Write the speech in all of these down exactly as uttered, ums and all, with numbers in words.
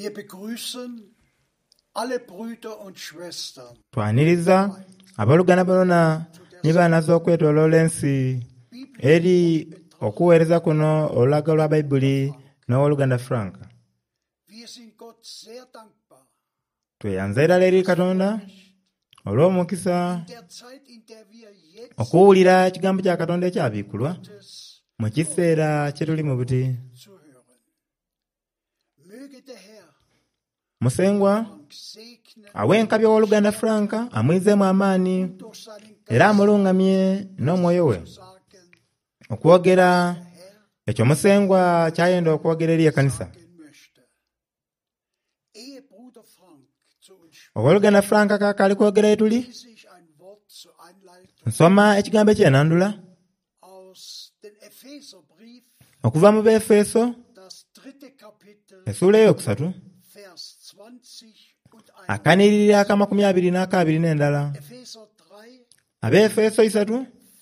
Wir begrüßen alle Brüder und Schwestern. Twaniriza abaluganda bonna ne baana z'okwetoloola ensi eri okuweereza kuno olulaga lwa Bayibuli n'owooluganda Frank. Wir sind Gott sehr dankbar. Tweyanza era eri Katonda olw'omukisa Der Zeit, in der wir jetzt okuwulira ekigambo kya Katonda ekyabiikulwa Gottes mu kiseera kye tuli mu buti. zu hören. Möge der Herr Musengwa segne awenkabya w'oluganda Frank amwizeemu amaani durch seinen era amulungamye n'omwoyo we sagen, okwogera ekyo Musengwa kyayenda okwogera eri ekkanisa. sagen möchte. Ehe Bruder Frank zu uns spricht, Owooluganda Frank kaakali kwogera etuli lese ich ein Wort zur Einleitung nsoma ekigambo ekyenandula aus dem Epheserbrief, okuva mu Befeso das dritte Kapitel, essuula eyokusatu Vers zwanzig und akanirira akamakumi abiri n'akaabiri n'endala. Epheser drei, Abefeso isatu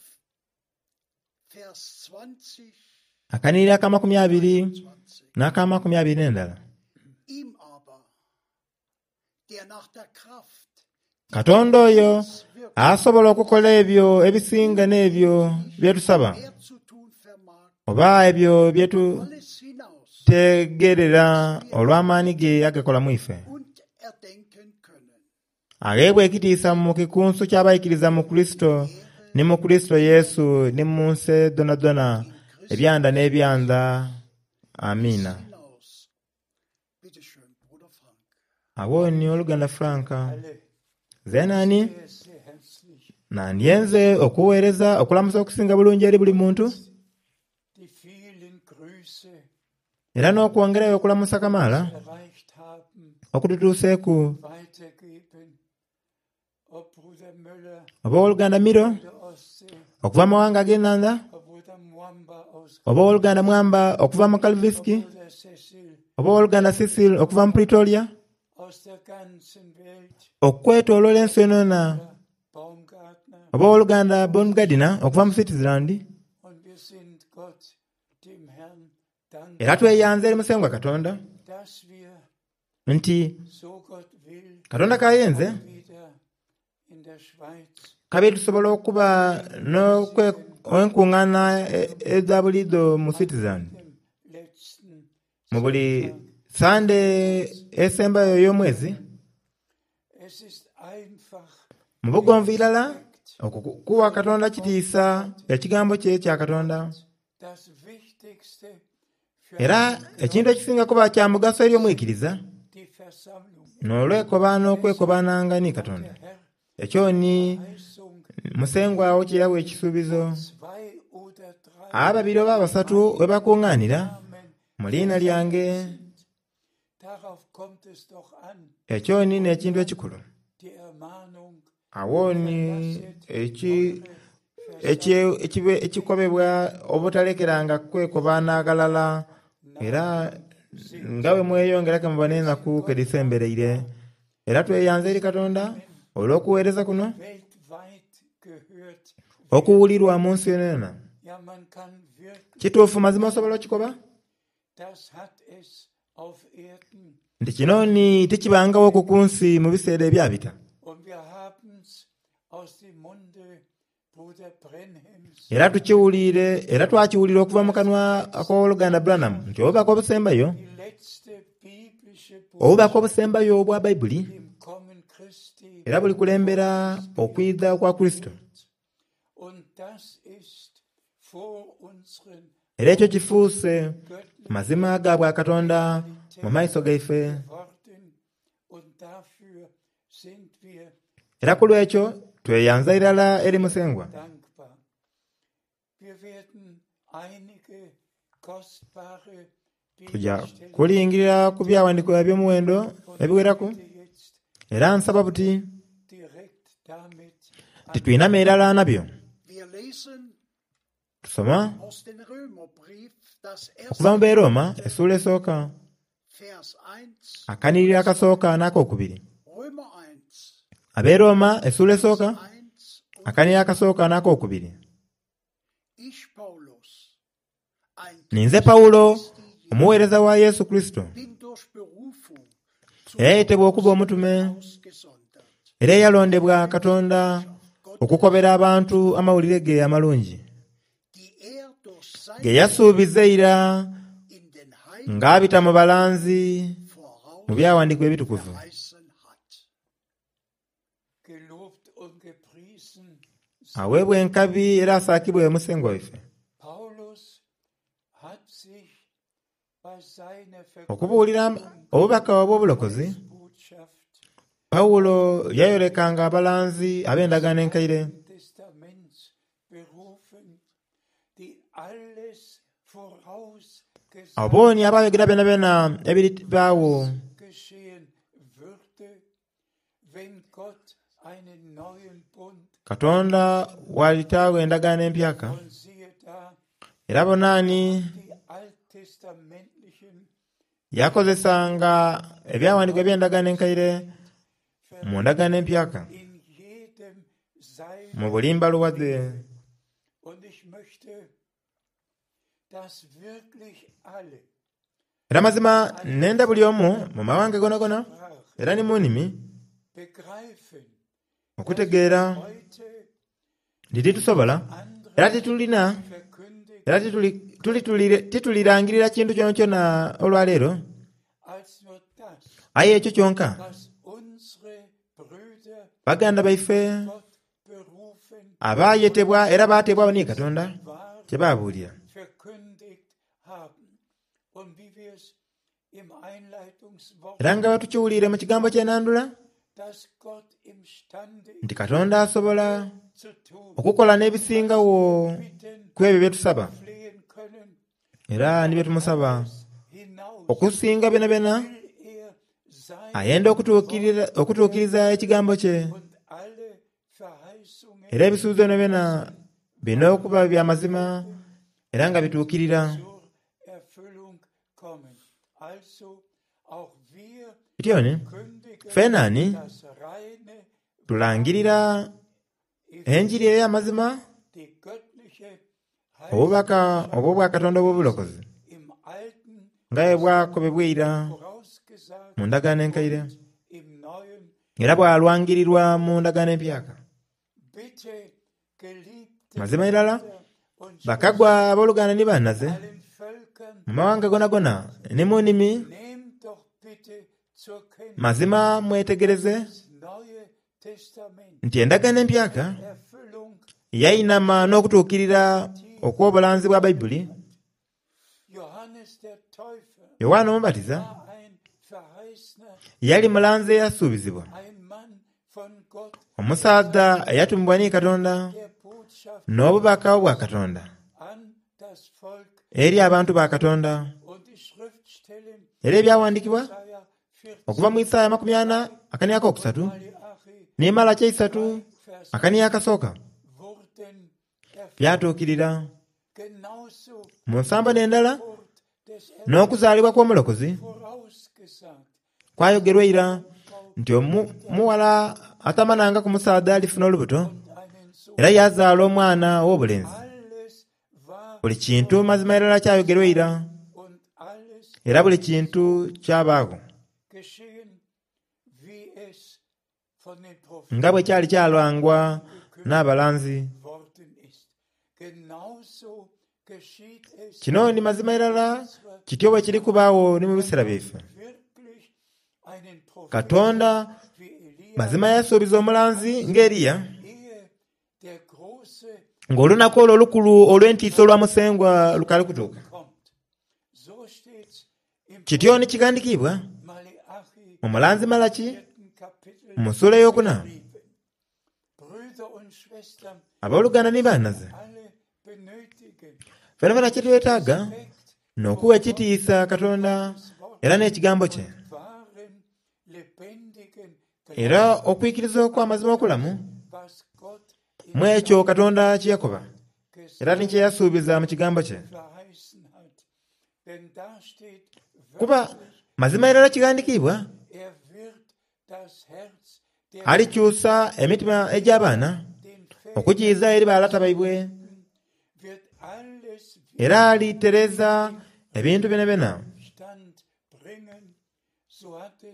Vers zwanzig, akanirira akamakumi abiri zwanzig. n'akamakumi abiri n'endala. Ihm aber, der nach der Kraft Katonda oyo asobola okukola ebyo ebisinga n'ebyo bye tusaba mehr zu tun vermag, oba ebyo bye alles hinaus tutegerera olw'amaanyi ge agakola mu ife. und erdenken können. Ageebwa ekitiisa mu kikunsu ky'abayikiriza mu Kristo ne mu Kristo Yesu ne mu nsi donadona ebyanda n'ebyanda. Amiina. Hinaus. Bitte schön, Bruder Frank. Awo ni oluganda Frank. Zenani nandyenze okuweereza okulamusa okusinga bulungi eri buli muntu die vielen Grüße era n'okwongerayo okulamusa Kamala erreicht haben, okututuuseeku weitergeben. Ob Bruder Müller oba oluganda Miro der Ostsee, okuva mu mawanga ag'ennanda ob Bruder Mwamba aus oba oluganda Mwamba okuva mu Kalviski Bruder Cecil, oba oluganda Cecil okuva mu Pretoria aus der ganzen Welt, okwetoloola ensi yonna Baumgartner. oba oluganda Baumgartner okuva mu Switzerland. Und wir sind Gott, dem Herrn, dankbar, Era tweyanze eri Musengwa Katonda dass wir, nti so Gott will, Katonda kayenze wieder in der Schweiz kabe tusobola okuba n'enkuŋŋaana eza buliido mu Switzerland dem letzten mu buli sande esembayo y'omwezi. Es ist einfach Mu bugonviirala okukuwa Katonda kitiisa ekigambo kye kya Katonda das Wichtigste für era ekintu ekisinga kuba kya mugaso eri omwikiriza die Versammlung. n'olwekobaana okwekobaananga ni Katonda. Ekyo ni Verheißung, Musengwawo kye yawa ekisuubizo zwei oder drei ababiri oba abasatu we bakuŋŋaanira Namen, mu liina lyange. darauf kommt es doch an, Ekyo ni n'ekintu ekikulu. die Ermahnung, Awo ni eki- eki- ekibe- ekikobebwa obutalekeranga kwekobaana agalala era nga bwe mweyongerako mu baneenaku ke disembereire. Era tweyanze eri Katonda olw'okuweereza kuno weltweit gehört. okuwulirwa mu nsi yonna. Ja, man kann wirklich, Kituufu mazima osobola okikoba das hat es auf Erden nti kino ni tekibangawo ku ku nsi mu biseera ebyabita. und wir haben es aus dem Munde Bruder Brenhems Era tukiwulire era twakiwulira okuva mu kanwa ak'owooluganda Branham nti obubaka obusembayo die letzte biblische obubaka obusembayo obwa Bayibuli im Kommen Christi. era buli kulembera okwiza kwa Kristo. Und das ist vor unseren Era ekyo kifuuse göttlichen mazima ga bwa Katonda mu maaso gaife. Worten und dafür sind wir Era ku lwekyo tweyanza irala eri Musengwa. dankbar. Wir werden einige kostbare Tujja Bibelstellen kuliyingirira ku byawandiiko eby'omuwendo ebiwerako jetzt era nsaba buti direkt damit tituyiname irala nabyo. Wir lesen Tusoma aus dem Römerbrief das okuva mu erste Beeroma essuula esooka Vers eins, akanirira akasooka n'akokubiri. Römer eins, Abeeroma essuula esooka eins und akanirira akasooka n'akokubiri. ich Paulus, ein Ninze Pawulo omuweereza wa Yesu Kristo bin durch Berufung era yayitibwa okuba omutume, ausgesondert. era yalondebwa Katonda okukobera abantu amawulire ge amalungi Die er durch ge seine yasuubiza era in den Heiligen ng'abita mu balanzi mu voraus byawandiikibwa ebitukuvu. verheißen hat. Gelobt und gepriesen Aweebwa enkabi era asaakibwe Omusengo waffe. Paulus hat sich bei seiner Okubuulira obubaka obw'obulokozi, Botschaft Pawulo yayolekanga abalanzi ab'endagaano enkaire Testaments berufen, die alles vorausgesagt abooni abaayogera byonna byonna ebiribaawo geschehen würde, wenn Gott einen neuen Bund Katonda walitaawo endagaano empyaka. und siehe da, Era bonaani die alttestamentlichen yakozesanga ebyawandiikibwa eby'endagaano enkaire mu ndagaano empyaka in jedem sein. mu bulimba luwadde. Und ich möchte, dass wirklich alle Era mazima nenda buli omu mu mawanga gonagona era ne mu nnimi begreifen, okutegeera heute nti titusobola era titulina verkündigt era tituli- tuli- tulire- titulirangirira kintu kyona kyona olwaleero, als nur das, aye ekyo kyonka was unsere Brüder baganda baife Gott berufen abaayetebwa era baatebwa ni Katonda war, kye baabuulira. verkündigt haben. Und wie wir es im Einleitungswort, Era nga batukiwulire mu kigambo ky'enandula dass Gott imstande nti Katonda asobola zu tun, okukola n'ebisingawo bitten, ku ebyo bye tusaba, flehen können, era ne bye tumusaba hinaus okusinga byonna byonna. will er sein Ayenda okutuukirira- okutuukiriza ekigambo kye, und alle Verheißungen era ebisuubizo byonna byonna birina okuba bya mazima era nga bituukirira. zur Erfüllung kommen. Also auch wir Kityoni kündigen Fenani das reine, tulangirira enjiri ey'amazima, die göttliche obubaka obwo bwa Katonda obw'obulokozi im Alten nga bwe bwakobebwira vorausgesagt mu ndagaano enkaire im Neuen. era bwalwangirirwa mu ndagaano empyaka. Bitte, geliebte Mazima irala Brüder und bakagwa abooluganda ne bannaze allen Völkern, mu mawanga gonagona ne mu nnimi, nehmt doch bitte zur Kenntnis mazima mwetegereze das Neue Testament, nti endagaano empyaka Erfüllung. yayinama n'okutuukirira okuwa obulanzi bwa Bayibuli. Johannes der Täufer Yowaana Omubatiza war ein Verheißner, yali mulanzi eyasuubizibwa, ein Mann von Gott, omusaadha eyatumibwa ni Katonda der Botschaft n'obubaka bwa Katonda an das Volk. eri abantu ba Katonda. Und die Schriftstellen Era ebyawandiikibwa Jesaja vierzig, okuva mu Isaaya makumi ana akaniya kookusatu Malachi ne Malaki eisatu Vers akaniya akasooka wurden erfüllt. byatuukirira. Genauso Mu nsamba n'endala Wort des n'okuzaalibwa kw'omulokozi vorausgesagt. kwayogerwa era nti omu- muwala atamananga ku musaadha alifuna olubuto Einen Sohn. era yazaala omwana ow'obulenzi. Alles war Buli kintu mazima erala kyayogerwa era und alles era buli kintu kyabaawo geschehen, wie es von den Propheten nga bwe kyali kyalwangwa n'abalanzi. worden ist. Genauso geschieht es Kino ni mazima erala kityo bwe kiri kubaawo ne mu biseera byaffe. wirklich einen Propheten Katonda wie Elia, mazima yasuubiza omulanzi ng'Eriya ehe der große ng'olunaku olwo olukulu olw'entiisa olwamusengwa lukale kutuuka. kommt. So steht's im Kityo ne kigandikibwa Malachi mu mulanzi Malaki vierten Kapitel. mu ssuula ey'okuna. Brüder und Schwestern, Abooluganda ne bannaze alle benötigen fena fena kye twetaaga Respekt n'okuwa ekitiisa Katonda era n'ekigambo kye, wahren, lebendigen era okuyikiriza okw'amazima okulamu was Gott mu ekyo Katonda kye yakoba era ne kye yasuubiza mu kigambo kye. verheißen hat. Denn da steht Kuba wörtlich, mazima erala kigandikibwa er wird das Herz der alikyusa emitima egy'abaana den okugiyiza eri baalata baibwe, wird alles era alitereeza ebintu byonna byonna. Stand bringen. So hat es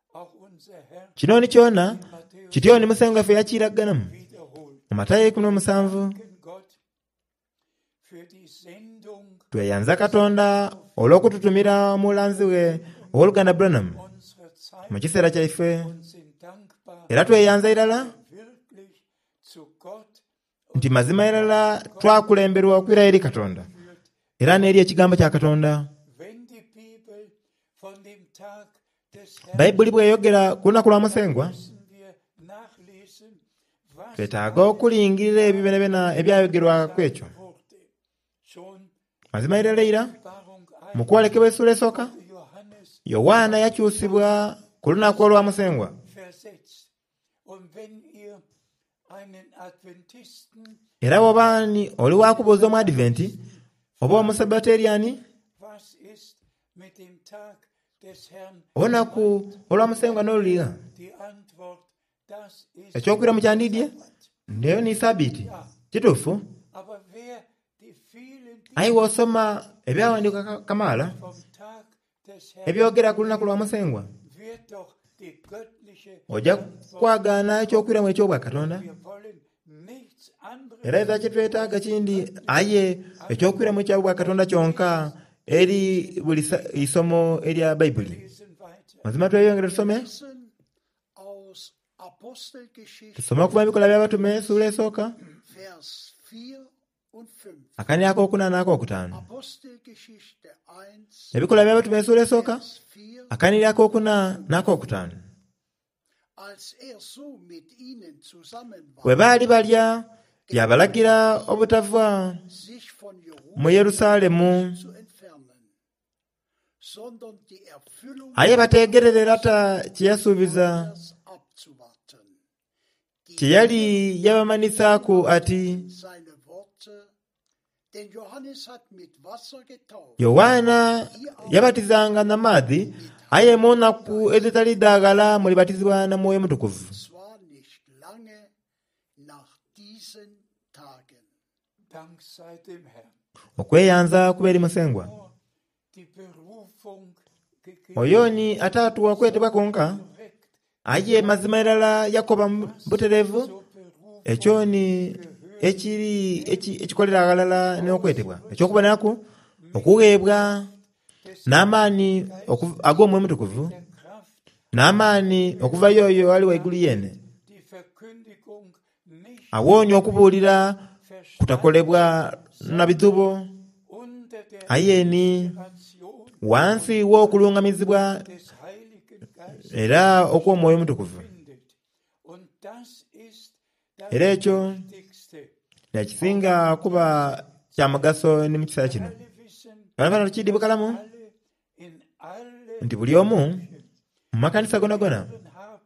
auch unser Herr kino ni kyona Matthäus kityo ni musengo ffe yakiragganamu wiederholt. mu Matayo kumi n'omusanvu. Danken Gott für die Sendung Tweyanza Katonda olw'okututumira omulanzi we ow'oluganda Branham unserer Zeit mu kiseera kyaffe, und sind dankbar era tweyanza irala wirklich zu Gott nti mazima irala twakulemberwa okwira eri Katonda führt. era n'eri ekigambo kya Katonda. Wenn die Bibel von dem Tag des Herrn Bayibuli bw'eyogera ku lunaku lwa musengwa, müssen wir nachlesen, was twetaaga okulingirira ebibenebena ebyayogerwa ku ekyo. wurde. Schon Mazima irala ira Barung mu kwolekebwa essuula esooka, Johannes Yowaana yakyusibwa ku lunaku olwa musengwa. versetzt. Und wenn ihr einen Adventisten, Era bw'obaani oli wakubuuza omu Adventi oba omusabateriani, was ist mit dem Tag des Herrn? olunaku olwa musengwa n'oluliira, Die Antwort, das ist ekyokwira mu kyandidye ndeyo ni Ssabbiiti. Kituufu, aber wer die vielen ayi w'osoma ebyawandiika ka- kamaala vom Tag des Herrn ebyogera ku lunaku lwa musengwa, wird doch die göttliche ojja kwagaana ekyokwiramu eky'obwa Katonda. Wir wollen nichts anderes Era eza kyetwetaaga kindi aye ekyokwiramu eky'obwa Katonda kyonka eri buli sa- isomo erya Bayibuli. lesen weiter. Mazima tweyongere tusome, Lesen aus Apostelgeschichte, tusome okuva mu bikola by'abatume ssuula esooka Vers vier und fünf. akani ak'okuna n'ak'okutaano. Apostelgeschichte eins, Ebikola by'abatume ssuula esooka Vers vier. akani ak'okuna n'ak'okutaano. Als er so mit ihnen zusammen Bwe war, baali balya, yabalagira obutava sich von mu Jerusalem Yerusaalemu, zu entfernen, sondern die Erfüllung aye bateegerere ata kye yasuubiza, des abzuwarten. Die kye yali yabamanyisaaku ati, seine Worte, denn Johannes hat mit Wasser getauft. Yowaana yabatizanga na maadhi, aye mu nnaku ezitali ddaagala mulibatizibwa na Mwoyo Mutukuvu. Zwar nicht lange nach diesen Tagen. Dank sei dem Herrn. Okweyanza kuba eri musengwa. Nur die Berufung gegeben, Oyo ni ataatuwa okwetebwa konka, direkt aye mazima irala yakoba mu butereevu, zur Berufung ekyo ni ekiri eki- ekikolera agalala n'okwetebwa. Ekyokubonerako okuweebwa n'amaani oku- ag'Omwoyo Mutukuvu, der Kraft, n'amaani okuva yoyo ali waigulu yene, die Verkündigung nicht awoonya okubuulira kutakolebwa na bizubo, unter der aye ni Inspiration wansi w'okulungamizibwa des Heiligen Geistes era okw'Omwoyo Mutukuvu. findet. Und das ist das Era ekyo Wichtigste. nekisinga kuba kya mugaso ne mu kiseera kino. Alle wissen, Bano bano tukiddi bukalamu alle in alle nti buli omu mu makanisa gonagona haben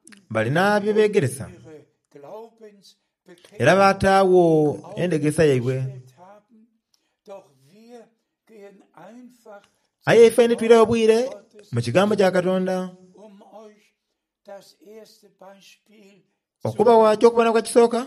balina bye beegeresa ihre Glaubensbekenntnisse era baataawo endegeesa yaibwe. haben. Doch wir gehen einfach Aye ffe nitwirayo obwire mu kigambo kya Katonda um euch das erste Beispiel okubawa ky'okubona kwa kisooka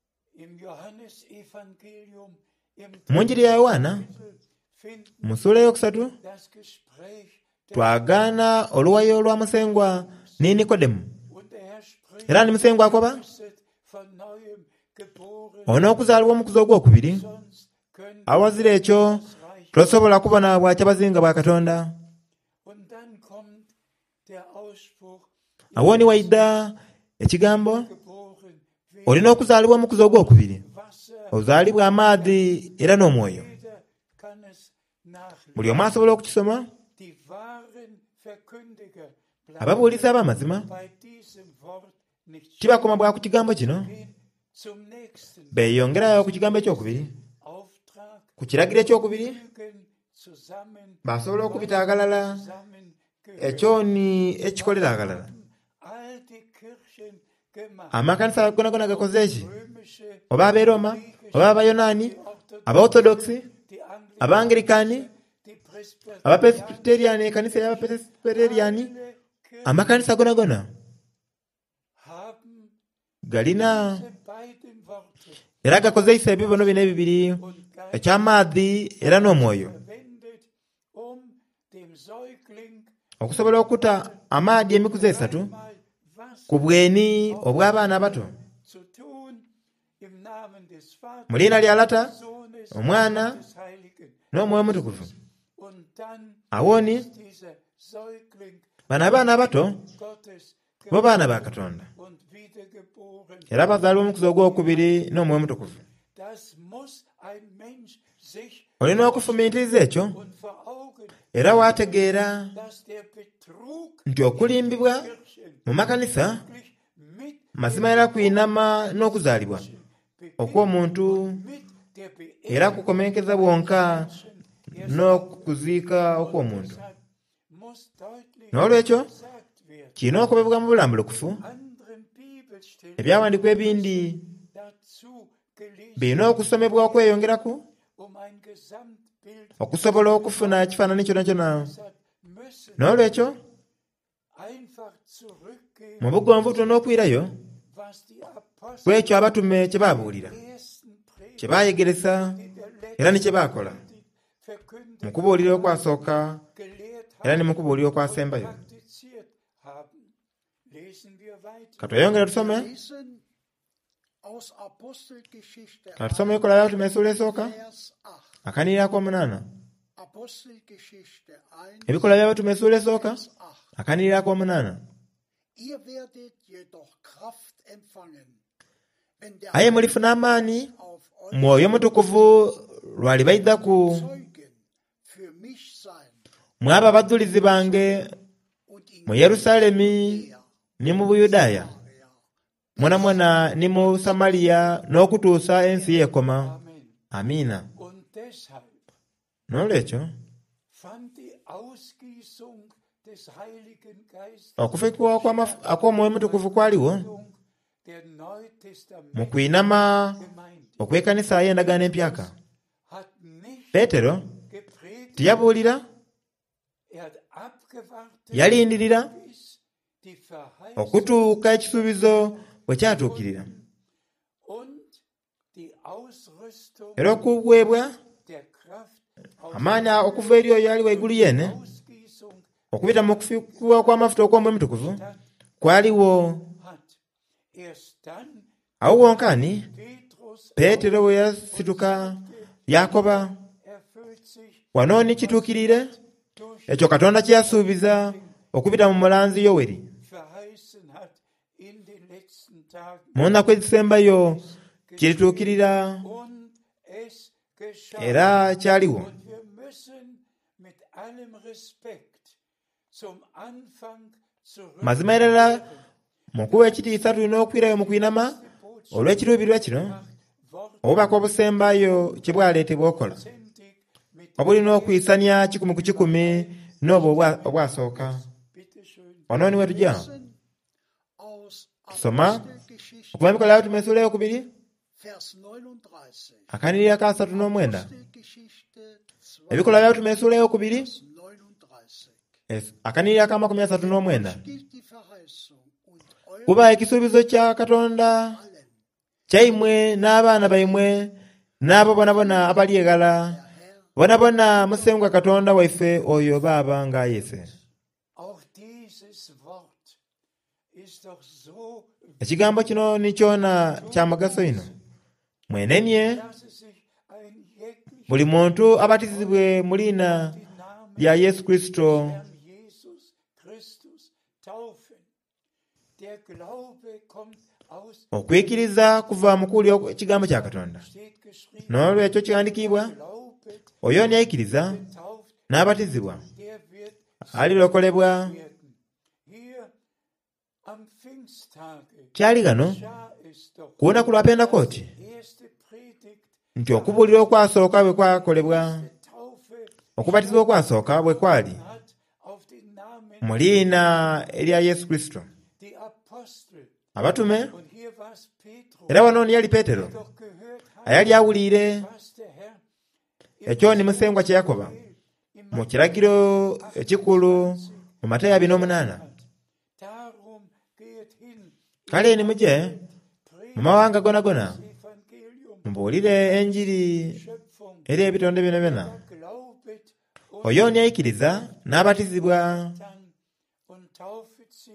im Johannesevangelium im mu Njiri ya Yowaana finden mu ssuula eyokusatu das Gespräch der twagaana oluwayo lwa musengwa ne Nikodemu. und der Herr spricht Era ni musengwa akoba "Werdet von neuem geboren, onookuzaalibwa omukuzo ogwokubiri, sonst könnt awazira ekyo ihr das Reich." tosobola kubona bwakyabazinga bwa Katonda. Und dann kommt der Ausspruch, Awo ni waidda ekigambo, geboren wegen olina okuzaalibwa omukuzo ogwokubiri, Wasser, ozaalibwa amaadhi era n'omwoyo. jeder kann es nachlesen. Buli omu asobola okukisoma. Die wahren Verkündiger bleiben Ababuulizi ab'amazima bei diesem Wort nicht stehen, tibakoma bwa ku kigambo kino, gehen zum nächsten beeyongerayo ku kigambo ekyokubiri, Auftrag, ku kiragiro ekyokubiri, fügen zusammen, basobola okubita agalala, zusammengehört. ekyo ni ekikolera agalala. All die Kirchen gemacht, Amakanisa gonagona gakoze eki? römische, Oba abeeroma, oba abayonaani, abaorthodoksi, die Anglikaner, abangilikani, die Presbyterianer, abapresbiteriani, ekanisa y'abapresbiteriani, alle Kirchen amakanisa gonagona haben galina diese beiden Worte era gakozesa ebibono bino ebibiri, und Geist eky'amaadhi era n'omwoyo, verwendet, um dem Säugling okusobola okuta amaadi emikuzo esatu einmal was ku bweni obw'abaana abato zu tun im Namen des Vaters, mu linnya lya Lata, Sohnes Omwana und des Heiligen. n'Omwoyo Mutukuvu. Und dann Awoni ist dieser Säugling bano abaana abato Gottes bo baana ba Katonda und wiedergeboren. era bazaalwa omukuzo ogwokubiri n'Omwoyo Mutukuvu. Das muss ein Mensch sich Olina okufumiitiriza ekyo und vor Augen, era waategeera dass der Betrug nti okulimbibwa Kirchen mu makanisa wirklich mit mazima era kwinama n'okuzaalibwa okw'omuntu mit der era kukomenkeza bwonka n'okuziika okw'omuntu. Beerdigung muss deutlich N'olwekyo gesagt werden. kirina okubibwa mu bulambulokufu. Anderen Bibelstellen Ebyawandiikwa ebindi dazu gelesen, birina okusomebwa okweyongeraku um ein Gesamtbild okusobola okufuna ekifaananyi kyonna kyonna. deshalb müssen N'olwekyo einfach zurückgehen, mu bugwanvu tulina okwirayo was die Apostel ku ekyo abatume kye baabuulira, ersten Predigt kye baayegeresa in der era ne letzten kye baakola verkündigt, mu kubuulira okwasooka gelehrt era ne haben mu kubuulira und okwasembayo. praktiziert haben. Lesen wir weiter. Katweyongere tusome Lesen aus Apostelgeschichte katusome Ebikola by'Abatume essuula esooka Vers acht. akanirira ak'omunaana. Apostelgeschichte eins, Ebikola by'Abatume essuula esooka Vers acht. akanirira ak'omunaana. Ihr werdet jedoch Kraft empfangen, wenn der Aye mulifuna amaanyi auf euch Mwoyo Mutukuvu lwalibaidda ku Zeugen für mich sein mwaba abajulizi bange und in mu Yerusaalemi Judäa, ne mu Buyudaaya Samaria, mwona mwona ne mu Samaliya n'okutuusa ensi y'ekoma. Amen. Amiina. Und deshalb N'olwekyo fand die Ausgießung des Heiligen Geistes okufukibwa kw'amafu- akw'Omwoyo Mutukuvu kwaliwo der mu Neutestamentlich kwinama Gemeinde okw'ekkanisa y'endagaano empyaka. hat nicht Peetero gepredigt, teyabuulira, er hat abgewartet, yalindirira bis die Verheißung okutuuka ekisuubizo bwe kyatuukirira, und die Ausrüstung era okuweebwa der Kraft aus amaanyi okuva eri oyo ali waigulu yeene Ausgießung okubita mu kufukibwa kw'amafuta okw'Omwoyo Mutukuvu statt kwaliwo. hat. Erst dann Awo wonkani Petrus Peetero bwe yasituka Yakoba, erfüllt sich wano ni kituukirire durch ekyo Katonda kye yasuubiza okubita mu mulanzi Yoweri verheißen hat in den letzten Tagen. mu nnaku ezisembayo kirituukirira Und es geschah. era kyaliwo. Und wir müssen mit allem Respekt zum Anfang Mazima erala mu kuwa ekitiisa tulina okwirayo mu kwinama olw'ekiruubirirwa kino obubaka obusembayo kye bwaleetebwa okola obulina okuyisanya kikumi ku kikumi n'obwo obwa- obwasooka. Wano niwe tujja aus tusoma Apostelgeschichte okuva mu Bikola by'Abatume essuula ey'okubiri Vers neununddreißig. akanirira ka asatu n'omwenda. Apostelgeschichte zwei, Ebikola by'Abatume essuula ey'okubiri Vers neununddreißig. es- akanirira ka makumi asatu n'omwenda. Gilt die Verheißung und eure Kuba ekisuubizo kya Katonda allen, kyaimwe n'abaana baimwe n'abo bonabona abalyegala bonabona musengwa Katonda waife oyo baaba nga Yesu. Auch dieses Wort ist doch so, Ekigambo kino ni kyona kya mugaso ino. Mwenenye dass es sich ein jeglicher buli muntu abatizibwe mu liina Namen lya Yesu Kristo Herrn Jesus Christus taufen. Der Glaube kommt aus, okwikiriza kuva mu kuwulira ekigambo kya Katonda. steht geschrieben, N'olwekyo kiwandiikibwa glaubet, oyo niyayikiriza tauft, n'abatizibwa der wird alirokolebwa. werden. Hier am Pfingsttage Kyali gano geschah es doch. ku lunaku lwa Pentekooti Erste Predigt, nti okubuulira okwasooka bwe kwakolebwa, Taufe okubatizibwa okwasooka bwe kwali hat auf den Namen mu liina erya Yesu Kristo. die Apostel. Abatume Und hier war es Petrus, era wano yali Peetero doch gehört hat, ayali awuliire was der Herr ekyo ni musengwa kye yakoba im mu kiragiro ekikulu mu Mateyo abiri n'omunaana. Darum geht hin, Kale ni muje mu mawanga gona gona Evangelium, mubuulire enjiri Schöpfung, eri ebitonde byonna byonna. glaubet und Oyo niyayikiriza n'abatizibwa dann und tauft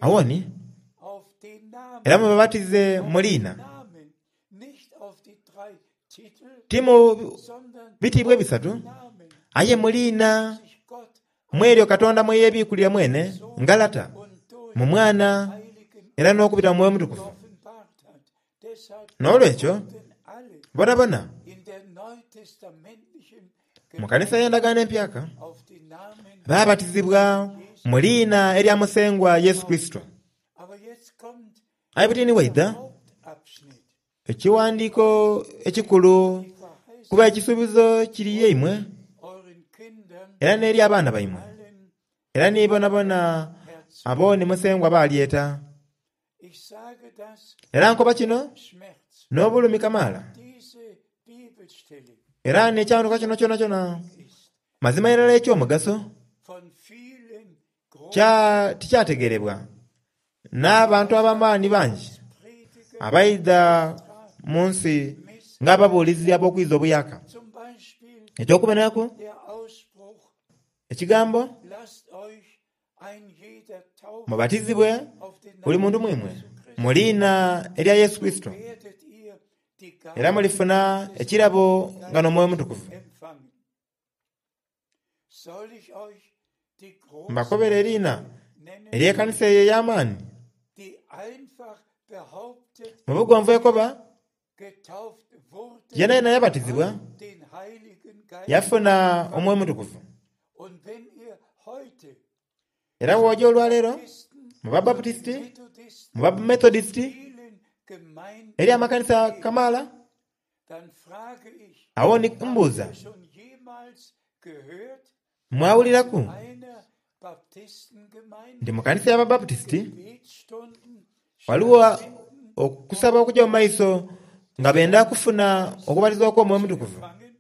awoni auf den Namen, era mubabatize mu liina Namen, nicht auf die drei Titel, ti mu sondern bitiibwa ebisatu Namen, aye mu liina sich Gott mw'eryo Katonda mwe yeebiikulira mwene ngalata und durch mu mwana Heiligen era n'okubita mu mwoyo mutukufu. offenbart hat. Deshalb N'olwekyo wurden alle bona bona in der neutestamentlichen mu kanisa y'endagaano empyaka auf die Namen. baabatizibwa mu liina erya musengwa Yesu Kristo. Aber jetzt kommt Aye butini waidha Hauptabschnitt. ekiwandiiko ekikulu kuba ekisuubizo kiri ye imwe Euren Kindern era n'eri abaana baimwe allen era ni bonabona Herz. abo ne musengwa baalyeta. Ich sage das Era nkoba kino Schmerz. n'obulumi kamaala Diese Bibelstelle era n'ekyanduka kino kyona kyona mazima erala ekyomugaso von vielen kya tikyategeerebwa n'abantu ab'amaanyi bangi Großprediger, abaida mu nsi ng'ababuulizi ab'okwiza obuyaka. zum Beispiel Ekyokubenako der Ausspruch, ekigambo lasst euch ein jeder taufen mubatizibwe auf den buli Namen muntu mwemwe Jesu Christi, mu liina erya Yesu Kristo werdet ihr die era Gabe mulifuna ekirabo nga n'omwoyo mutukuvu. empfangen. Soll ich euch die große Mbakobera eriina nennen, ery'ekkanisa eyo ey'amaanyi die einfach behauptet, mu bugwanvu ekoba getauft wurde, yena yena yabatizibwa den Heiligen Geist. yafuna omwoyo mutukuvu. Und wenn ihr heute Era w'ojja olwaleero Christen, mu babaptisiti Methodisten, mu bamethodisiti vielen Gemeinden, eri amakanisa kamaala dann frage ich, awo ni mbuuza habt ihr schon jemals gehört, mwawuliraku einer Baptistengemeinde nti mu kanisa y'ababaptisiti Gebetsstunden waliwo okusaba okujja mu maaso nga benda kufuna okubatizibwa kw'omwoyo mutukuvu. empfangen?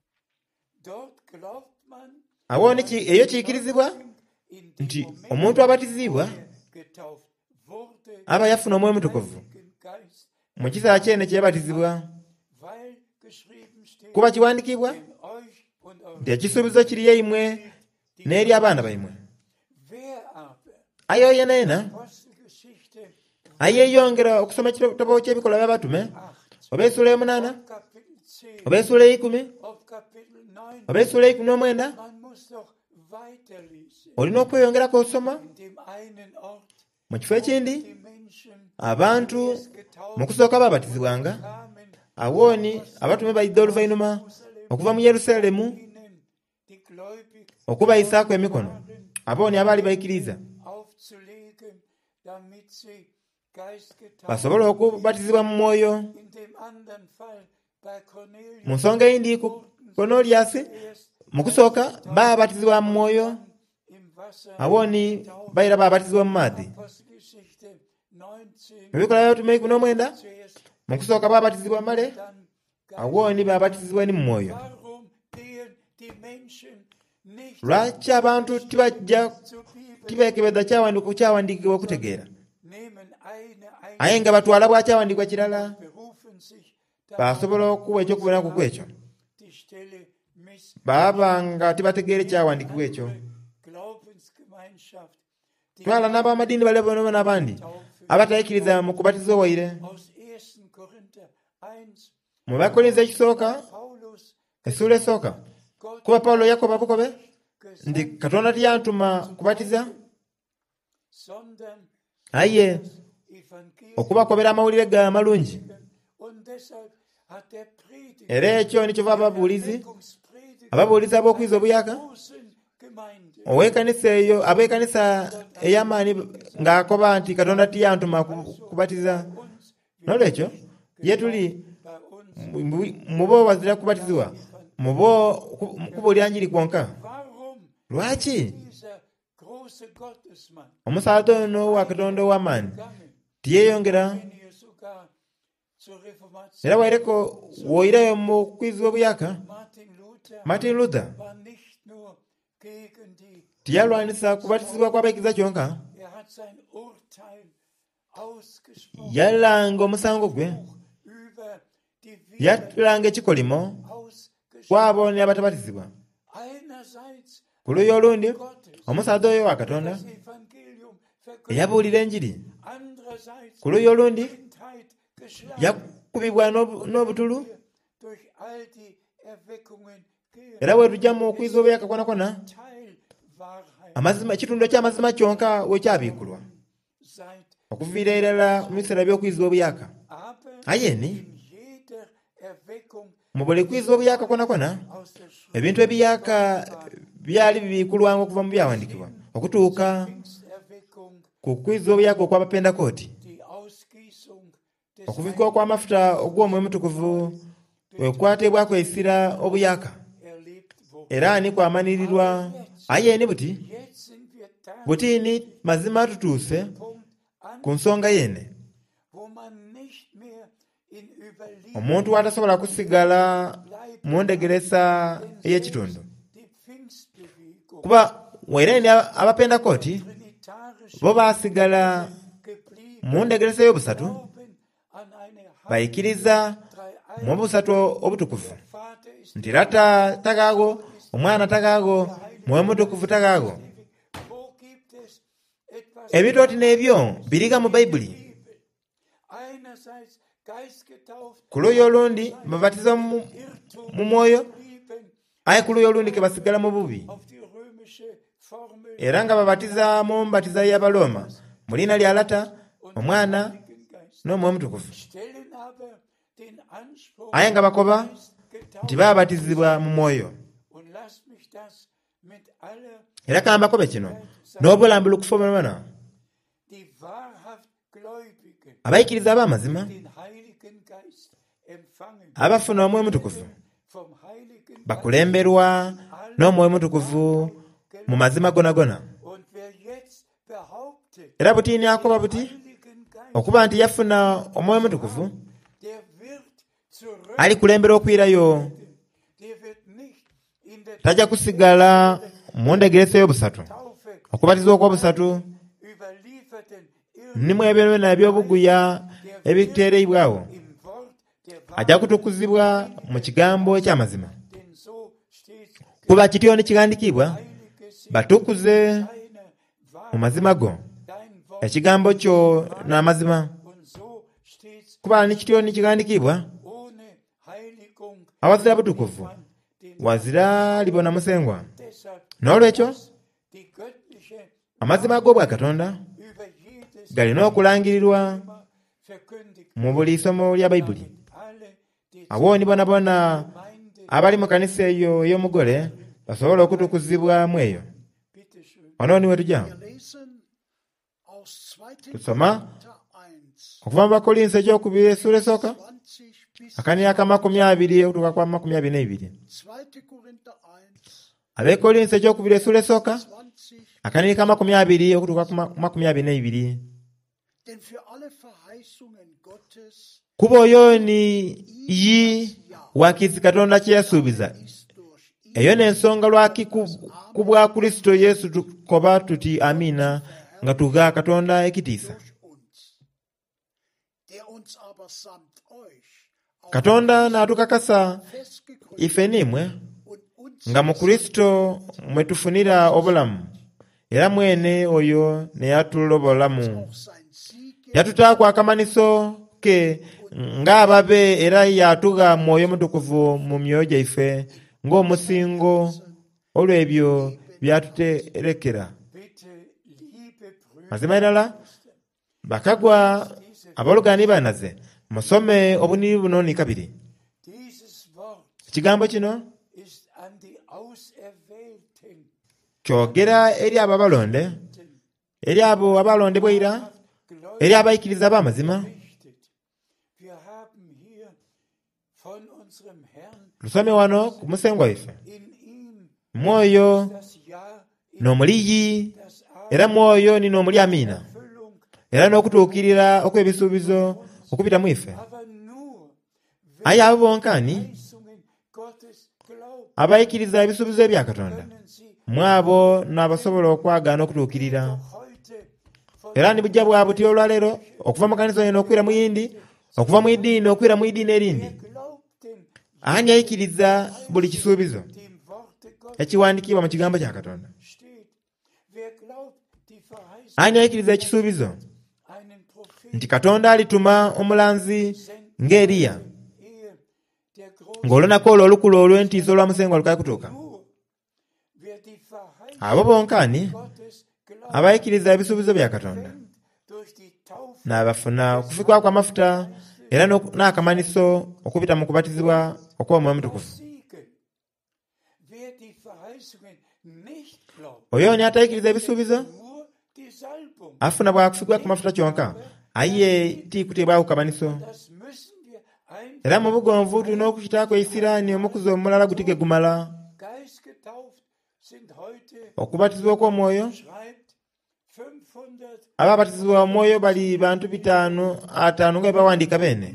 Dort glaubt man, Awo ni ki- eyo kiikirizibwa in dem nti Moment, omuntu abatizibwa er getauft wurde, aba yafuna omwoyo mutukuvu Heiligen Geist, mu kiseera kyene kye yabatizibwa, weil geschrieben steht, kuba kiwandiikibwa in euch und nti euren ekisuubizo kiri ye imwe n'eri abaana baimwe. Wer aber Ayo yena yena Apostelgeschichte ayeeyongera okusoma ekitabo ky'ebikola by'abatume acht, oba essuula y'omunaana Kapitel zehn, oba essuula ey'ikumi auf Kapitel neun, oba essuula ey'ikumi n'omwenda man muss doch weiterlesen. olina okweyongerako osoma. In dem einen Ort, Mu kifo ekindi die Menschen abantu getauft mu kusooka baabatizibwanga, kamen, awooni abatume baidde oluvannyuma okuva mu Yerusaalemu ihnen die gläubig okubayisaako emikono abooni abaali baikiriza aufzulegen, damit sie Geist getauft. basobole okubatizibwa mu mwoyo. In dem anderen Fall bei Cornelius Mu nsonga eyindi ku Konoliyasi erst mu kusooka baabatizibwa mu mwoyo, im Wasser, awooni bayira baabatizibwa mu maadhi. Apostelgeschichte neunzehn, Mu bikola by'abatume ikumi n'omwenda zuerst mu kusooka baabatizibwa male, dann Geist. awooni baabatizibwa ni mu mwoyo. Warum gehen die Menschen nicht Lwaki abantu tibajja zur Bibel, tibeekebeza kyawandiiko kyawandiikibwa okutegeera, nehmen eine ein, aye nga batwala bwa kyawandiikibwa kirala berufen sich darauf, basobola okuwa ekyokubeeraku ku ekyo, die Stelle miss baaba nga tibategeera ekyawandiikibwa ekyo. Glaubensgemeinschaft, die Twala n'ab'amadiini bale bonobo n'abandi Taufe abatayikiriza mu kubatiza owaire. aus ersten Korinther eins, Mu Bakolinso ekisooka Paulus essuula esooka, Gott kuba Pawulo yakoba bukobe gesagt, nti Katonda tiyantuma kubatiza, sondern aye Evangelium. okubakobera amawulire ga amalungi. Und deshalb hat der Prediger, Era ekyo nikyova ababuulizi Erweckungsprediger ababuulizi ab'okwiza obuyaka großen Gemeinde ow'ekkanisa eyo ab'ekkanisa ey'amaanyi ng'akoba nti Katonda tiyantuma ku- kubatiza. uns, N'olwekyo ye tuli bei uns. mu- mu bo wazira kubatizibwa, mu bo ku- kubuulira njiri kwonka. Warum Lwaki dieser große Gottesmann omusaada ono wa Katonda ow'amaanyi gegangen, tiyeeyongera, wenn ihr sogar zur Reformation, era waireko woyirayo mu kukwiza obuyaka? Martin Luther Martin Luther war nicht nur gegen die, tiyalwanisa kubatizibwa kw'abaikiriza kyonka, er hat sein Urteil ausgesprochen yalanga omusango gwe, über die yalanga ekikolimo ausgesprochen. kw'abo ne abatabatizibwa. Einerseits Ku luuyi olundi Gottes, omusaada oyo wa Katonda das Evangelium eyabuulira enjiri. andererseits Ku luuyi olundi Kindheit geschlagen. yakubibwa n'obu- n'obutulu, Durch all die Erweckungen gehen. era bwe tujja mu kwiza obuyaka konakona, Teil Wahrheit amazima ekitundu ky'amazima kyonka we kyabiikulwa seid. okuviira erala mu biseera by'okwiza obuyaka. Aber Ayeni in jeder Erweckung mu buli kwiza obuyaka konakona, aus der Schrift ebintu ebiyaka byali bibiikulwanga okuva mu byawandiikibwa okutuuka Pfingsterweckung, ku kwiza obuyaka okw'abapendakooti, die Ausgießung des okufika okw'amafuta ogw'omwoyo mutukuvu kwe kukwatibwa kwesira obuyaka erlebt wurde. era ni kwamanirirwa. Ayeni buti Jetzt sind wir da, butiini mazima tutuuse Punkt an, ku nsonga yene, wo man nicht mehr in Überlieferung omuntu watasobola kusigala bleibt. mu ndegeresa ey'ekitundu, Die Pfingstbewegung, kuba waireni abapendakooti trinitarisch bo baasigala geblieben, mu ndegeresa y'obusatu, glauben an eine bayikiriza Dreieinigkeit. mu busatu obutukuvu Vater ist nti Lata takaago, Omwana takaago, Mwoyo Mutukuvu takaago. Wo gibt es etwas Ebitooti n'ebyo biriga mu Bayibuli. einerseits geistgetauft, Ku luuyi olundi babatiza mu mu mwoyo, lieben aye ku luuyi olundi ke basigala mu bubi, auf die römische Formel era nga babatiza mu mbatiza y'Abalooma mu linnya lya Lata, Omwana Heiligen Geist. n'Omwoyo Mutukuvu, Stellen aber den Anspruch aye nga bakoba getauft. nti baabatizibwa mu mwoyo. Und lasst mich das mit aller Era kambakobe kino n'obulambulukufu obw'omwana, die wahrhaft Gläubigen abayikiriza ab'amazima den Heiligen Geist empfangen abafuna Omwoyo Mutukuvu vom Heiligen Geist. bakulemberwa n'Omwoyo Mutukuvu mu mazima gonagona. Und wer jetzt behauptet, Era butiini akoba buti Heiligen Geist, okuba nti yafuna Omwoyo Mutukuvu der wird zurück, ali kulembera okwirayo, der wird nicht in der tajja kusigala mu ndegeresa y'obusatu, Taufe okubatiza okw'obusatu überlieferten nimu ebyo byonna eby'obuguya ebiteereibwawo, im Wort der Wahrheit, ajja kutukuzibwa mu kigambo eky'amazima. denn so steht Kuba kityo ne kigandikibwa, Heilige Sie batukuze deine mu Wahrheit, mazima go, dein Wort, ekigambo kyo n'amazima. und so steht's Kuba ne kityo ne kigandikibwa, ohne Heiligung awazira butukuvu an den wazira libona musengwa. deshalb N'olwekyo die göttliche amazima g'obwa Katonda über jedes galina okulangirirwa Thema verkündigt. mu buli isomo lya Bayibuli. Alle, die Awooni bona bona Gemeinde, abali mu kanisa eyo ey'omugole basobola okutukuzibwamu eyo. bitteschön. Onooni we tujja Wir lesen aus zweiten tusoma Korinther eins, okuva mu Bakolinso ekyokubiri essuula esooka zwanzig bis akaniya ka makumi abiri okutuuka kwa makumi abiri n'ebiri. zweiten Korinther eins, Abekolinso ekyokubiri essuula esooka zwanzig. akaniya ka makumi abiri okutuuka ku ma- makumi abiri n'ebiri. Denn für alle Verheißungen Gottes Kuba oyo ni yi wakizi Katonda kye yasuubiza, ist durch ihn eyo n'ensonga lwaki ku ku bwa Kristo Yesu tukoba tuti amiina nga tuga Katonda ekitiisa. durch uns, der uns aber samt euch auch Katonda n'atukakasa festgegründet ife nimwe und uns nga mu Kristo mwe tufunira obulamu, era mwene oyo ne yatuloboolamu. auch sein Sieg Yatutaako akamaniso ke ng'ababe, era yatuga Mwoyo Mutukuvu mu myoyo gyaife ng'omusingo olw'ebyo byatuterekera. Bitte, liebe Brüder, Mazima erala bakagwa abooluganda banaze musome obuniri buno ni kabiri. dieses Wort Ekigambo kino ist an die Auserwählten kyogera eri abo abalonde, eri abo abalondebwa era, eri abayikiriza b'amazima. gerichtet. Wir haben hier von unserem Herrn Tusome wano ku musengwa waife, in ihm mwoyo das Ja in n'omuliyi, das A era mwoyo ni n'omuli amiina, Erfüllung, era n'okutuukirira okw'ebisuubizo okupita mu ife. aber nur Aye abo bonkani Verheißungen Gottes glauben, abayikiriza ebisuubizo ebya Katonda, können sie mu abo n'abasobola okwagaana okutuukirira. heute von Era nibujja bwa buti olwaleero okuva mu kanisa eno okwira mu yindi, okuva mu iddiini okwira mu iddiini erindi. glaubten Ani ayikiriza buli kisuubizo dem Worte Gottes ekiwandiikibwa mu kigambo kya Katonda? steht. Wer glaubt die Verheißung ani ayikiriza ekisuubizo nti Katonda alituma omulanzi ng'Eriya ng'olunako olwo olukulu olw'entiisa olwamusengo lukali kutuuka? Abo bonkani abayikiriza ebisuubizo bya Katonda n'abafuna okufukibwa kw'amafuta era n'akamaniso okubita mu kubatizibwa okw'Omwoyo Mutukuvu. Oyo ani atayikiriza ebisuubizo afuna bwakufugibwa ku mafuta kyonka, aye tiikutebwaku kamaniso. Era mu bugonvu tulina okukitaako isiraani omukuzi omulala gutige gumala. Okubatizibwa okw'Omwoyo, ababatizibwa Omwoyo bali bantu bitaano ataano nga bawandiika beene.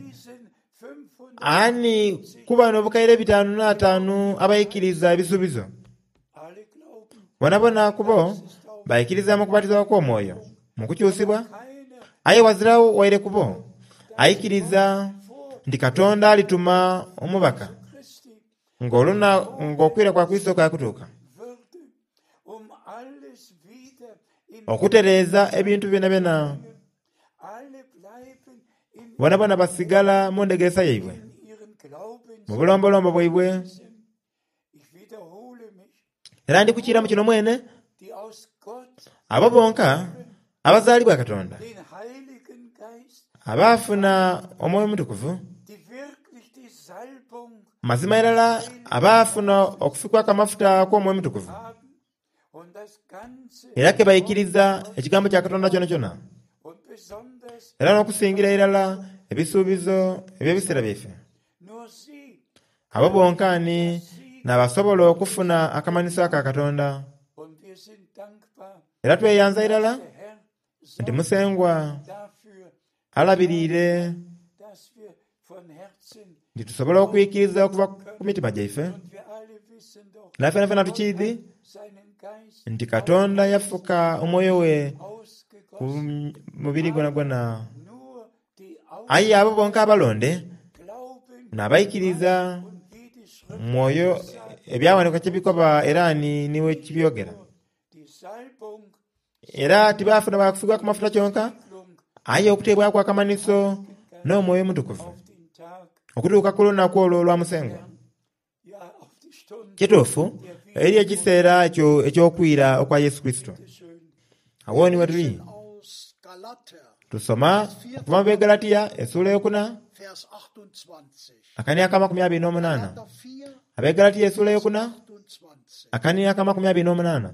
Ani kuba n'obukaire bitaano n'ataano abayikiriza ebisuubizo? Bonabona kubo bayikiriza mu kubatizibwa kw'Omwoyo mu kukyusibwa, aye wazirawo waire kubo ayikiriza nti Katonda alituma omubaka ng'oluna ng'okwira kwa Kristo kwakutuuka okutereeza ebintu byonna byonna. Bonabona basigala mu ndegeesa yaibwe, mu bulombolombo bwaibwe. Era ndikukira mu kino mwene abo bonka abazaalibwa Katonda abaafuna Omwoyo Mutukuvu, mazima erala abaafuna okufukibwako amafuta kw'Omwoyo Mutukuvu era ke bayikiriza ekigambo kya Katonda kyona kyona, era n'okusingira erala ebisuubizo eby'ebiseera byaffe. Abo bonkani n'abasobola okufuna akamaniso aka Katonda. Era tweyanza erala nti Musengwa alabirire nti tusobola okuyikiriza okuva ku mitima gyaife. Naffe naffe tukiidi nti Katonda yafuka Omwoyo we ku mubiri gwona gwona. Aye abo bonka abalonde n'abayikiriza Mwoyo ebyawandiikwa kye bikoba era niwe kibyogera. Era tibaafuna bakufugibwa ku mafuta kyonka, aye okuteebwako akamaniso n'Omwoyo Mutukuvu okutuuka ku lunaku olwo lwa musengo. Kituufu eri ekiseera ekyo ekyokwira okwa Yesu Kristo. Awo niwe tuli. Tusoma okuva mu Begalatiya essuula eyokuna akani akamakumi abiri n'omunaana. Abegalatiya essuula eyokuna akani akamakumi abiri n'omunaana.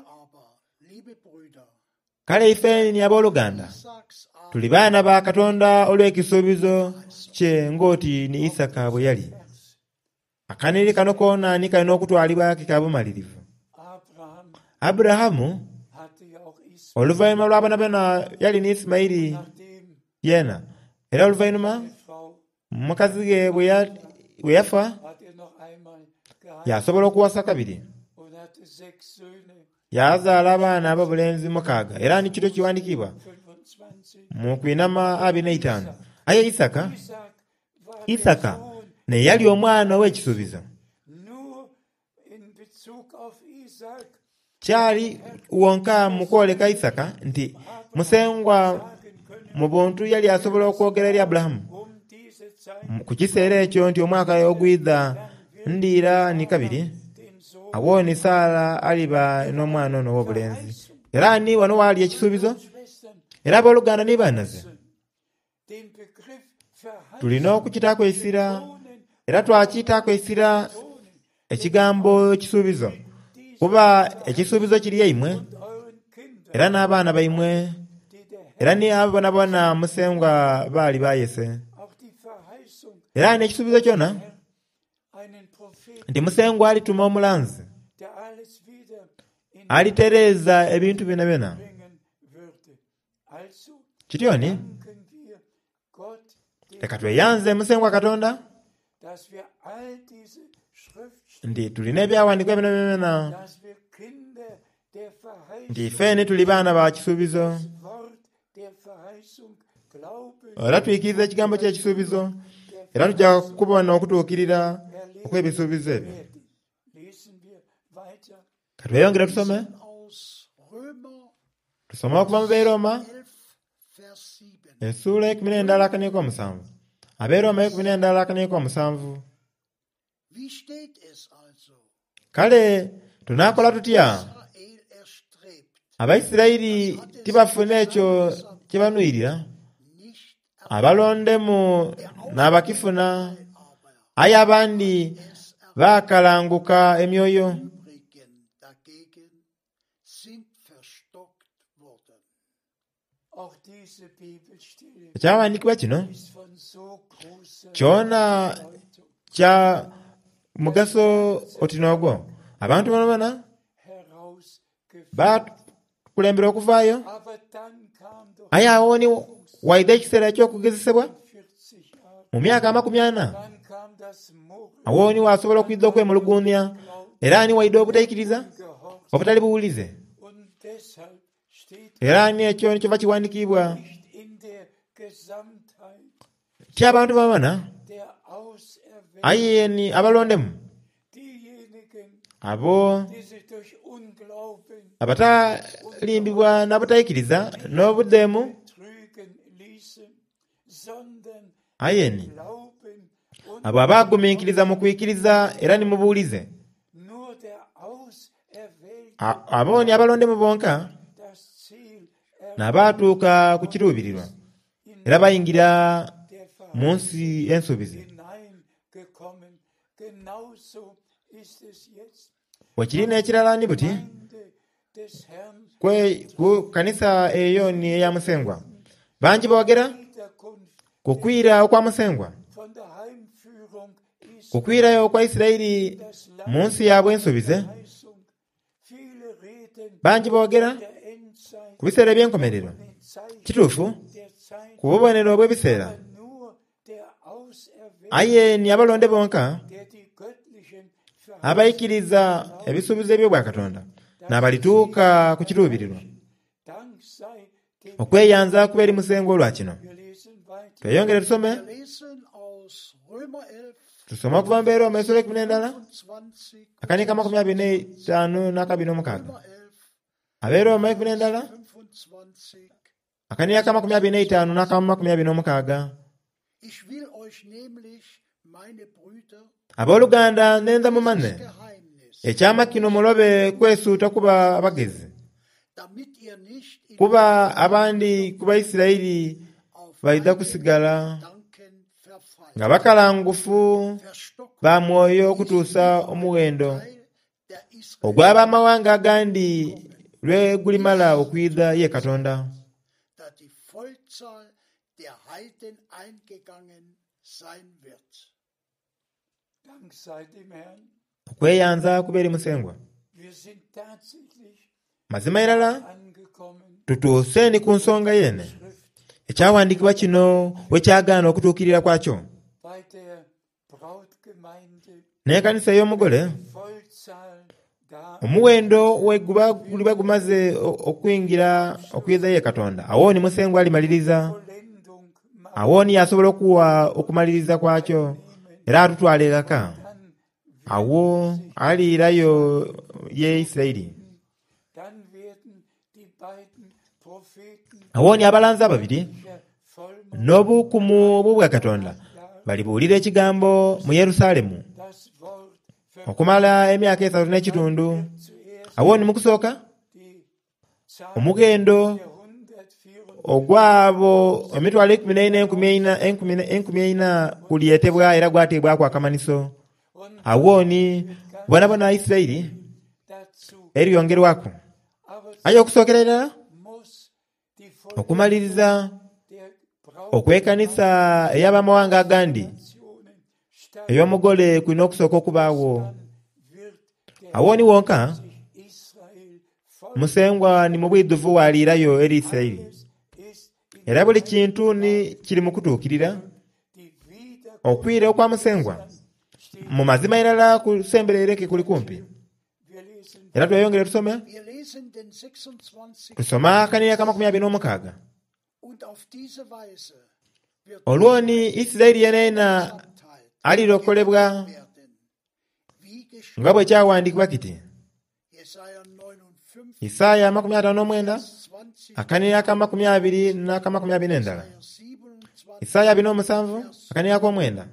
Kale ife ni abooluganda tuli baana ba Katonda olw'ekisuubizo kye ng'oti ni Isaka bwe yali. Akaniri kano koona ni kalina okutwalibwa kikabumalirivu. Aburahamu oluvannyuma lw'abaana bonna yali ni Isimayiri yeena, era oluvannyuma mukazi ge bwe yafa yasobola okuwasa kabiri, yazaala abaana ab'obulenzi mukaaga, era ni kito kiwandiikibwa mu kwinama abiri n'etaano. Aye Isaka Isaka naye yali omwana ow'ekisuubizo. Kyali wonka mu kwoleka Isaka nti musengwa mu buntu yali asobola okwogera eri Abulahamu ku kiseera ekyo nti omwaka ogwidda ndiira ni kabiri awo ni Saala aliba n'omwana ono ow'obulenzi. Era ni wano waali ekisuubizo. Era abooluganda ni baanaze tulina okukitaako esira, era twakiyitaako esira ekigambo ekisuubizo, kuba ekisuubizo kiri yaimwe era n'abaana baimwe, era ni abo bonabona musengwa baali bayese. Era n'ekisuubizo kyona nti musengwa alituma omulanzi alitereeza ebintu byonna byonna. Kityoni leka tweyanze musengwa Katonda nti tulina ebyawandiikwa byonna byonna, nti ife tuli baana ba kisuubizo, era tuyikiriza ekigambo ky'ekisuubizo, era tujja kubona okutuukirira okw'ebisuubizo ebyo. Katweyongere tusome tusoma okuva mu Beeroma elf, Vers sieben. essuula ekumi n'endala akaneeko omusanvu. Abeeroma ekumi n'endala akaneeko omusanvu. Wie steht es also? Kale tunaakola tutya? Israel erstrebt Abayisirayiri tibafuna ekyo kye banuyirira, nicht, abalondemu n'abakifuna, aber aye abandi baakalanguka emyoyo. übrigen dagegen sind verstockt worden. Auch diese Bibelstelle Ekyawandiikibwa kino ist von so großer kyona Bedeutung kya mugaso otinoogwo. Abantu bonabona herausgefunden. bakulembera okuvaayo, Aber dann kam doch aye awo ni waidde ekiseera eky'okugezesebwa vierzig Jahre. mu myaka amakumi ana. Dann kam das Murren, Awo ni wasobola okuyidde okwemulugunya, era ni waidde obutayikiriza, Gehorcht. obutali buwulize. Und deshalb steht Era ni ekyo nikyova kiwandiikibwa nicht in der Gesamtheit ti abantu babana, der Auserwählten, aye ni abalondemu, diejenigen, abo die sich durch Unglauben abatalimbibwa n'abutayikiriza n'obudeemu, trügen ließen, sondern aye ni glauben und abo abaagumiikiriza mu kuyikiriza era ni mubuulize. nur der Auserwählte A- abo ni abalondemu bonka das Ziel n'abaatuuka ku kiruubirirwa era bayingira der mu nsi ensuubizi. hineingekommen. Genauso ist es jetzt. Wekiri n'ekirala ni buti Gemeinde des Herrn, kwe ku kanisa eyo ni eya musengwa. Bangi boogera Wiederkunft ku kwira okwa musengwa, von der Heimführung ist ku kwirayo okwa Isirayiri das mu Land nsi yaabwe ensuubize. der Verheißung. Viele reden Bangi boogera der Endzeit, ku biseera eby'enkomerero. den Zeichen Kituufu, der Zeit, ku bubonero obw'ebiseera, aber nur der Auserwählte, aye ni abalonde bonka der die göttlichen Verheißungen abayikiriza ebisuubizo eby'obwakatonda n'abalituuka ku kiruubirirwa. Dank sei dem. Okweyanza kuba eri musengo olwa kino. Wir lesen weiter. Tweyongere tusome, Wir lesen aus Römer elf, tusome okuva mu Beeroma essuula ekumi n'endala fünfundzwanzig, akanika amakumi abiri n'etaano n'akabiri n'omukaaga. Römer elf, Abeeroma ekumi n'endala fünfundzwanzig. akanika amakumi abiri n'etaano n'akamakumi abiri n'omukaaga. Ich will euch nämlich, meine Brüder, Abooluganda ndenza mumanne, Geheimnis, ekyama kino mulobe kwesuuta kuba abagezi, damit ihr nicht in kuba abandi ku Bayisirayiri auf baidda kusigala Gedanken verfallen. nga bakalangufu Verstockt ba mwoyo okutuusa omuwendo Teil der Israel, ogw'abamawanga agandi lwe gulimala okuyida ye Katonda, da die Vollzahl der Heiden eingegangen sein wird. Dank sei dem Herrn. okweyanza kuba eri musengwa. Wir sind tatsächlich Mazima irala angekommen. tutuuse ni ku nsonga yene Schrift ekyawandiikibwa kino we kyagaana okutuukirira kwakyo. bei der Brautgemeinde N'ekanisa ey'omugole Vollzahl da omuwendo we guba guliba gumaze o- okuyingira okuyiza ye Katonda, awo ni musengwa alimaliriza, Vollendung macht, awo ni yasobola okuwa okumaliriza kwakyo era atutwala ekaka, dann, awo aliirayo ye Isirayiri. dann werden die beiden Propheten Awo ni abalanzi ababiri der Vollmacht n'obukumu obw'obwa Katonda balibuulira ekigambo mu Yerusaalemu das Wort okumala emyaka esatu n'ekitundu. zuerst Awo ni mu kusooka die Zahl omugendo der hundertvierundvierzig ogw'abo emitwalo ekumi n'ena enkumi ena enkumi na- enkumi ena gulyetebwa era gwateebwako akamaniso. und Awo ni bona bona Isirayiri dazu eriyongerwako. aber Aye okusookera ddala muss die okumaliriza der okwekanisa ey'abamawanga agandi Brautnationen statt ey'omugole kulina okusooka okubaawo. wird der Awo ni wonka Israel voll musengwa ni mu bwidduvu waaliirayo eri Isirayiri, ist in era buli kintu ni kiri mu kutuukirira. die Wiederkunft Okwira okwa musengwa mu mazima irala kusemberereke kuli kumpi. wir lesen Era tweyongere tusome, Wir lesen den sechsundzwanzigsten tusoma akanira k'amakumi abiri n'omukaaga. und auf diese Weise wird Olwoni Isirayiri yeneena Gesamtheit alirokolebwa werden, wie geschrieben nga bwe kyawandiikibwa kiti, Jesaja neunundvierzig, Isaaya makumi ataano n'omwenda akanira aka makumi abiri n'aka makumi abiri n'endala. Isaaya abiri n'omusanvu akanira ak'omwenda.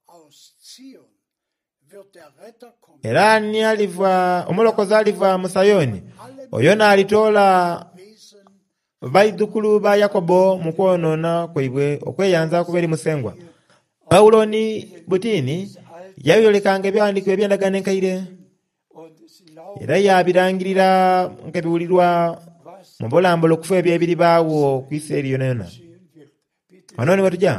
Era ani aliva, omulokozi aliva mu Sayoni, oyo n'alitoola baidukulu ba Yakobo mu kwonoona kwaibwe okweyanza kuba eri musengwa. Pawuloni butini yayolekanga ebyawandiikibwa eby'endagaano enkaire, era yabirangirira nk'ebiwulirwa mu bulambulo okufa ebyo ebiribaawo ku isi eri yonna yonna. Wano ne wetujja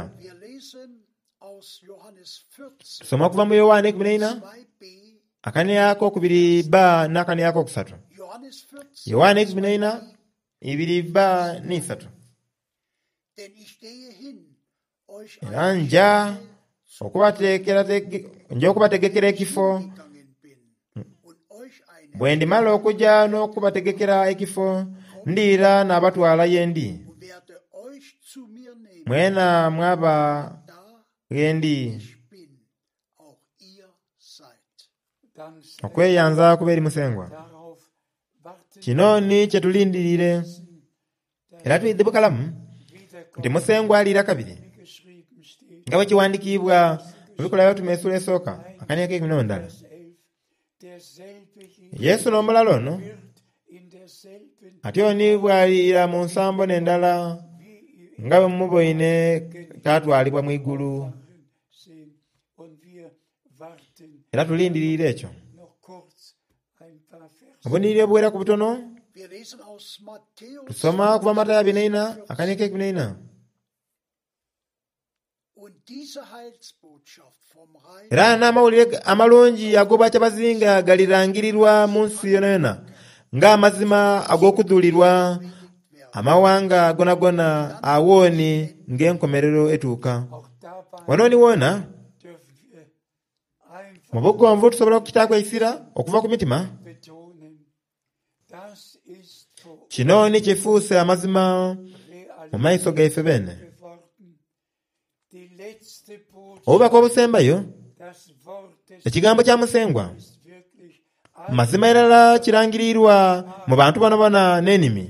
tusoma okuva mu Yowaana ekumi n'ena akanira ak'okubiri bba n'akanira ak'okusatu. Yowaana ekumi n'ena ibiri bba n'isatu. Era nja okubategekera ekifo, bwe ndimala okujja n'okubategekera ekifo, ndiira n'abatwala yendi, mwena mwaba yendi. Okweyanza kuba eri musengwa. Kino ni kye tulindirire. Era tuyidde bukalamu nti musengwa aliira kabiri, nga bwe kiwandiikibwa mu Bikola by'Abatume essuula esooka akannya k'ekumi n'omundala. Yesu n'omulala ono ate oni bw'aliira mu nsambo n'endala nga bwe mumuboine kaatwalibwa mu igulu. Era tulindirire ekyo. Obunirire buwera ku butono tusoma kuva Matayo abiri n'ena akannya k'ekumi n'ena. Era n'amawulire amalungi ag'obwakyabazinga galirangirirwa mu nsi yonna yonna ng'amazima ag'okuzuulirwa amawanga gonagona awooni ng'enkomerero etuuka. Wanooni woona mu buggonvu tusobola okukitaako ekisira okuva ku mitima. Kino ni kifuuse amazima mu maaso gaife bene. Obubaka obusembayo, ekigambo kya musengwa, mazima erala kirangirirwa mu bantu bano bana n'ennimi.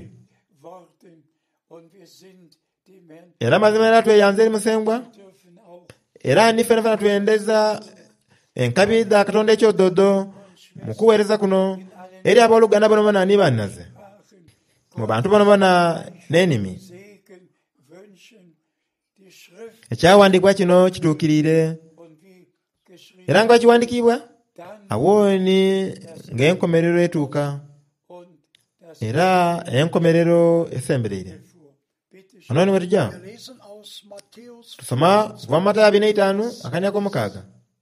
Era mazima erala tweyanze eri musengwa, era ni ffena ffena twendeza enkabi za Katonda ekyodoodo mu kuweereza kuno eri abooluganda bano bana ni bannaze mu bantu bano bana n'ennimi. Ekyawandiikibwa kino kituukirire, era nga kiwandiikibwa awooni ng'enkomerero etuuka, era enkomerero esembereire. Wano ni wetujja tusoma kuva mu Matayo abiri n'etaano akannya k'omukaaga.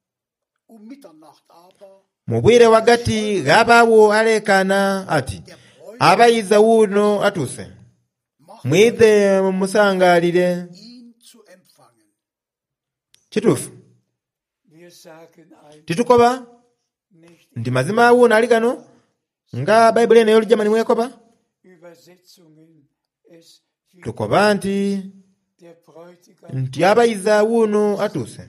Mu bwire wagati g'abaawo aleekaana ati, abayiza wuuno atuuse, mwidde mumusangaalire. Kituufu titukoba nti mazima wuuno ali gano nga Bayibuli eno ey'Olujamani mwekoba. Tukoba nti nti abayiza wuuno atuuse.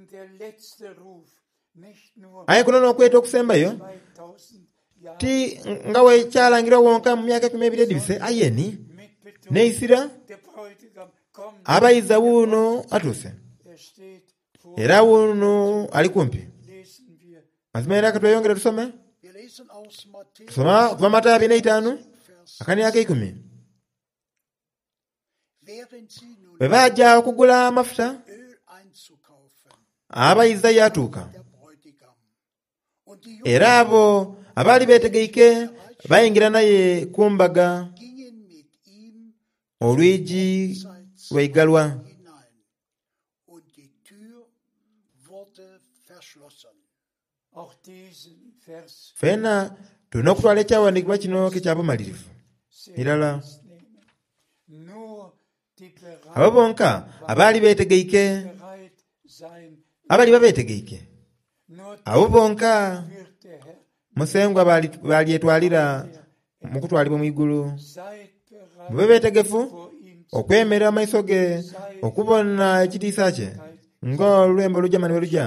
Aye kuno n'okweta okusembayo ti nga we kyalangirwa wonka mu myaka ekumi ebiri edibise, ayeni neisira abayiza wuuno atuuse, era wuuno ali kumpi. Mazima era katweyongere tusome tusoma kuva Matayo abiri n'etaano akannya ak'ekumi. Bwe bajja okugula amafuta, abayiza yatuuka, era abo abaali beetegeike bayingira naye ku mbaga, olwigi lweigalwa. Fena tulina okutwala ekyawandiikibwa kino kekyabumalirivu irala. Abo bonka abaali beetegeike, abaali babeetegeike, abo bonka musengwa balyetwalira mu kutwalibwa mu igulu. Mube beetegefu okwemerera amaiso ge okubona ekitiisa kye ng'olwembe olujamani bwe lujja.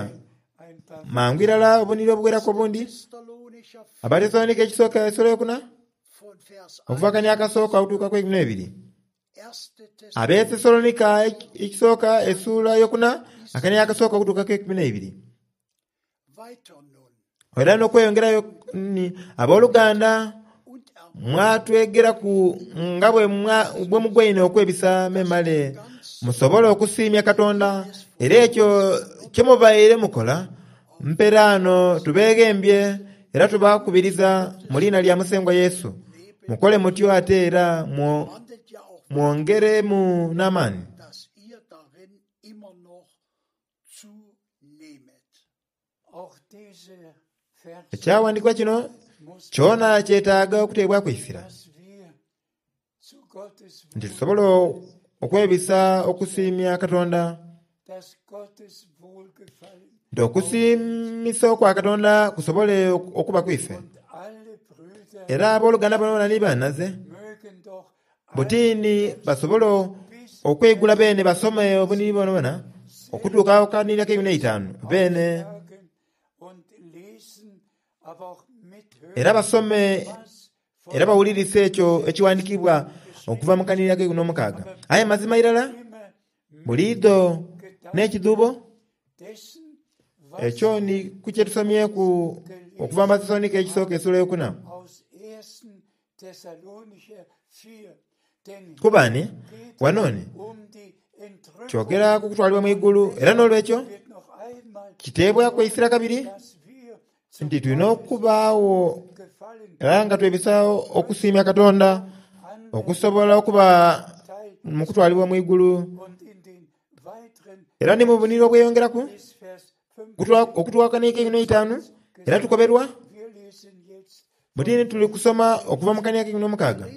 Mangu irala obunire obuwerako obundi. Abatesalonike ekisooka essula yokuna okuva kani akasooka okutuuka ku ekumi n'ebiri. Ab'Etesalonika ekisooka essuula yokuna akani akasooka okutuuka ku ekumi n'ebiri. Era n'okweyongerayo ni abooluganda mwatwegera ku nga bwe mugweyina okwebisa memale musobole okusiimya Katonda, era ekyo kye mubaire mukola mperano tubeegembye era tubakubiriza mu liina lya Musengwa Yesu mukole mutyo ate era mwongere mu n'amaani. Ekyawandiikibwa kino kyona kyetaaga okuteebwa kwisira nti tusobole okwebisa okusiimya Katonda, nti okusiimisa okwa Katonda kusobole okuba kwiffe. Era abooluganda bonna ni bannaze butiini basobole okwegula beene basome obunini bonabona okutuuka ku kanira k'ebiri n'etaano beene, era basome era bawulirise ekyo ekiwandiikibwa okuva mu kanira k'ebiri n'omukaaga. Aye mazima irala buliido n'ekiduubo ekyo ni ku kye tusomyeku okuva mu Batesalonika ekisooka essuula yokuna. Kubaani wanooni kyogera ku kutwalibwa mu igulu, era n'olwekyo kiteebwa kweyisira kabiri nti tulina okubaawo era nga twebisaawo okusiimya Katonda okusobola okuba mu kutwalibwa mu igulu. Era ni mu buniro obweyongeraku okutuuka n'ekumi n'etaano era tukoberwa butiini tuli kusoma okuva mu kanira k'ekumi n'omukaaga.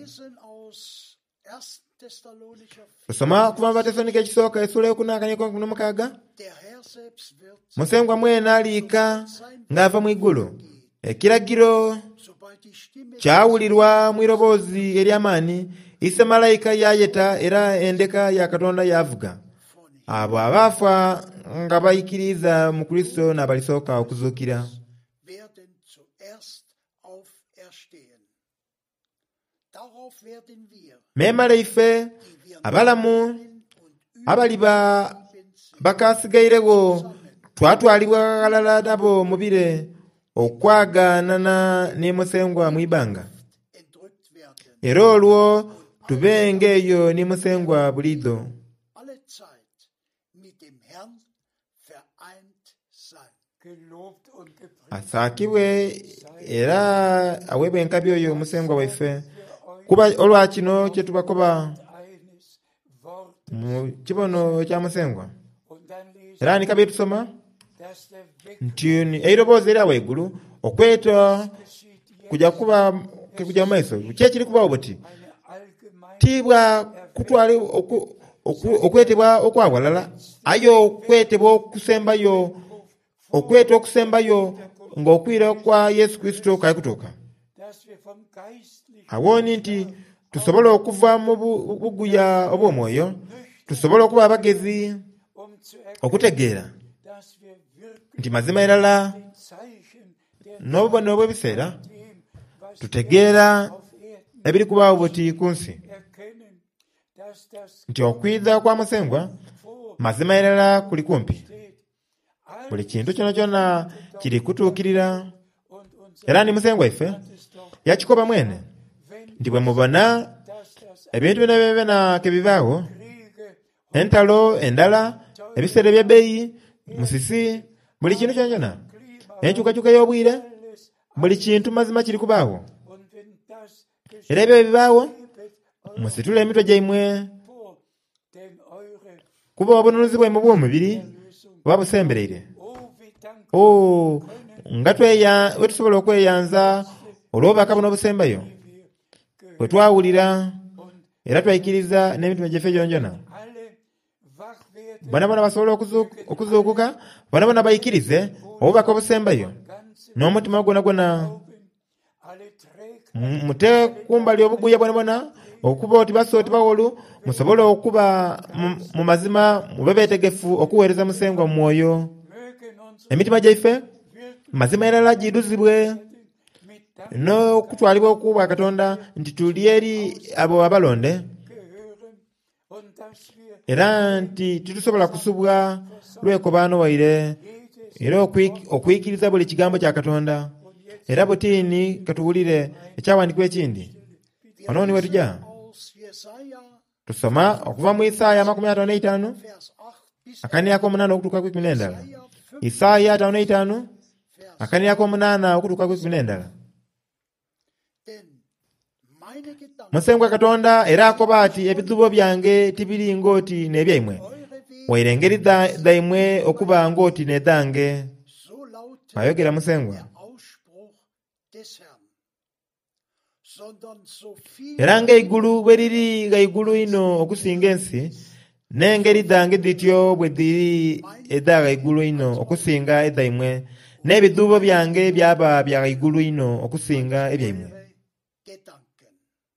Tusoma okuva mu Batesalonika ekisooka essuula yokuna akanya k'ekumi n'omukaaga. Musengwa mwene aliika ng'ava mu igulu. Ekiragiro kyawulirwa mu iroboozi ery'amaanyi, ise malayika yayeta era endeka ya Katonda yavuga. Abo abaafa nga bayikiriza mu Kristo n'abalisooka okuzuukira. Memale ife abalamu abaliba bakaasigairewo twatwalibwa kalala nabo mubire okwagaanana ne Musengwa mu ibanga, era olwo tubenge eyo ne Musengwa buliido. Asaakibwe era aweebwe enkabi oyo Musengwa waffe kuba olwa kino kye tubakoba mu kibono kya Musengwa. Era nikabe tusoma nti eiroboozi erya waigulu okweta kujja kuba kujja mu maaso kye kiri kubawo buti tibwa kutwali okwetebwa okwawalala ayo okwetebwa okusembayo okweta okusembayo ng'okwira kwa Yesu Kristo kali kutuuka. Awoni nti tusobole okuva mu buguya obw'omwoyo, tusobole okuba abagezi okutegeera nti mazima irala n'obubonero bw'ebiseera tutegeera ebiri kubaawo buti ku nsi, nti okwiza kwa Musengwa mazima irala kuli kumpi. Buli kintu kyona kyona kiri kutuukirira, era ni Musengwa ife yakikoba mwene nti bwe mubona ebintu byona byona kebibaawo, entalo, endala, ebiseera eby'ebbeeyi, musisi, buli kintu kyona kyona, enkyukakyuka y'obwire, buli kintu mazima kiri kubaawo. Era ebyo bibaawo musitule emitwe gyammwe kuba obununuzi bwemmwe bw'omubiri buba busembereire. Oh, nga tweya we tusobola okweyanza olw'obubaka buno obusembayo bwe twawulira era twayikiriza n'emitima gyaffe gyonjona. Bonna bonna basobola okuzuukuka, bonna bonna bayikirize obubaka obusembayo n'omutima gwona gwona. Mute kumbali obuguya bonna bonna okuba oti baso oti bawolu musobole okuba mu mazima mube beetegefu okuweereza Musengwa mu mwoyo. Emitima gyaife mazima irala giduzibwe n'okutwalibwa okubwa Katonda nti tuli eri abo abalonde gehören und dass wir era nti titusobola kusubwa lw'ekobaano waire era okwi- okuyikiriza buli kigambo kya Katonda. Era butiini katuwulire ekyawandiikibwa ekindi ono ni we tujja Aus Jesaja, tusoma okuva mu Isaaya makumi ataano n'etaano Vers acht bis akanira k'omunaana okutuuka kw'ekumi n'endala. Jesaja fünf, Isaaya ataano n'etaano akanira k'omunaana okutuuka kw'ekumi n'endala. denn meine Gedanken, Musengwa Katonda era akoba ati ebizibu byange tibiri ng'oti n'ebyammwe eure Wege, waire engeri za- zammwe okuba ng'oti n'ezange. so lautet Ayogera Musengwa. der Ausspruch des Herrn. Sondern so viel Era ng'eggulu bwe liri nga igulu ino okusinga ensi, n'engeri zange zityo bwe ziri eza igulu ino okusinga ezammwe, n'ebizibu byange byaba bya igulu ino okusinga ebyammwe. eure Gedanken.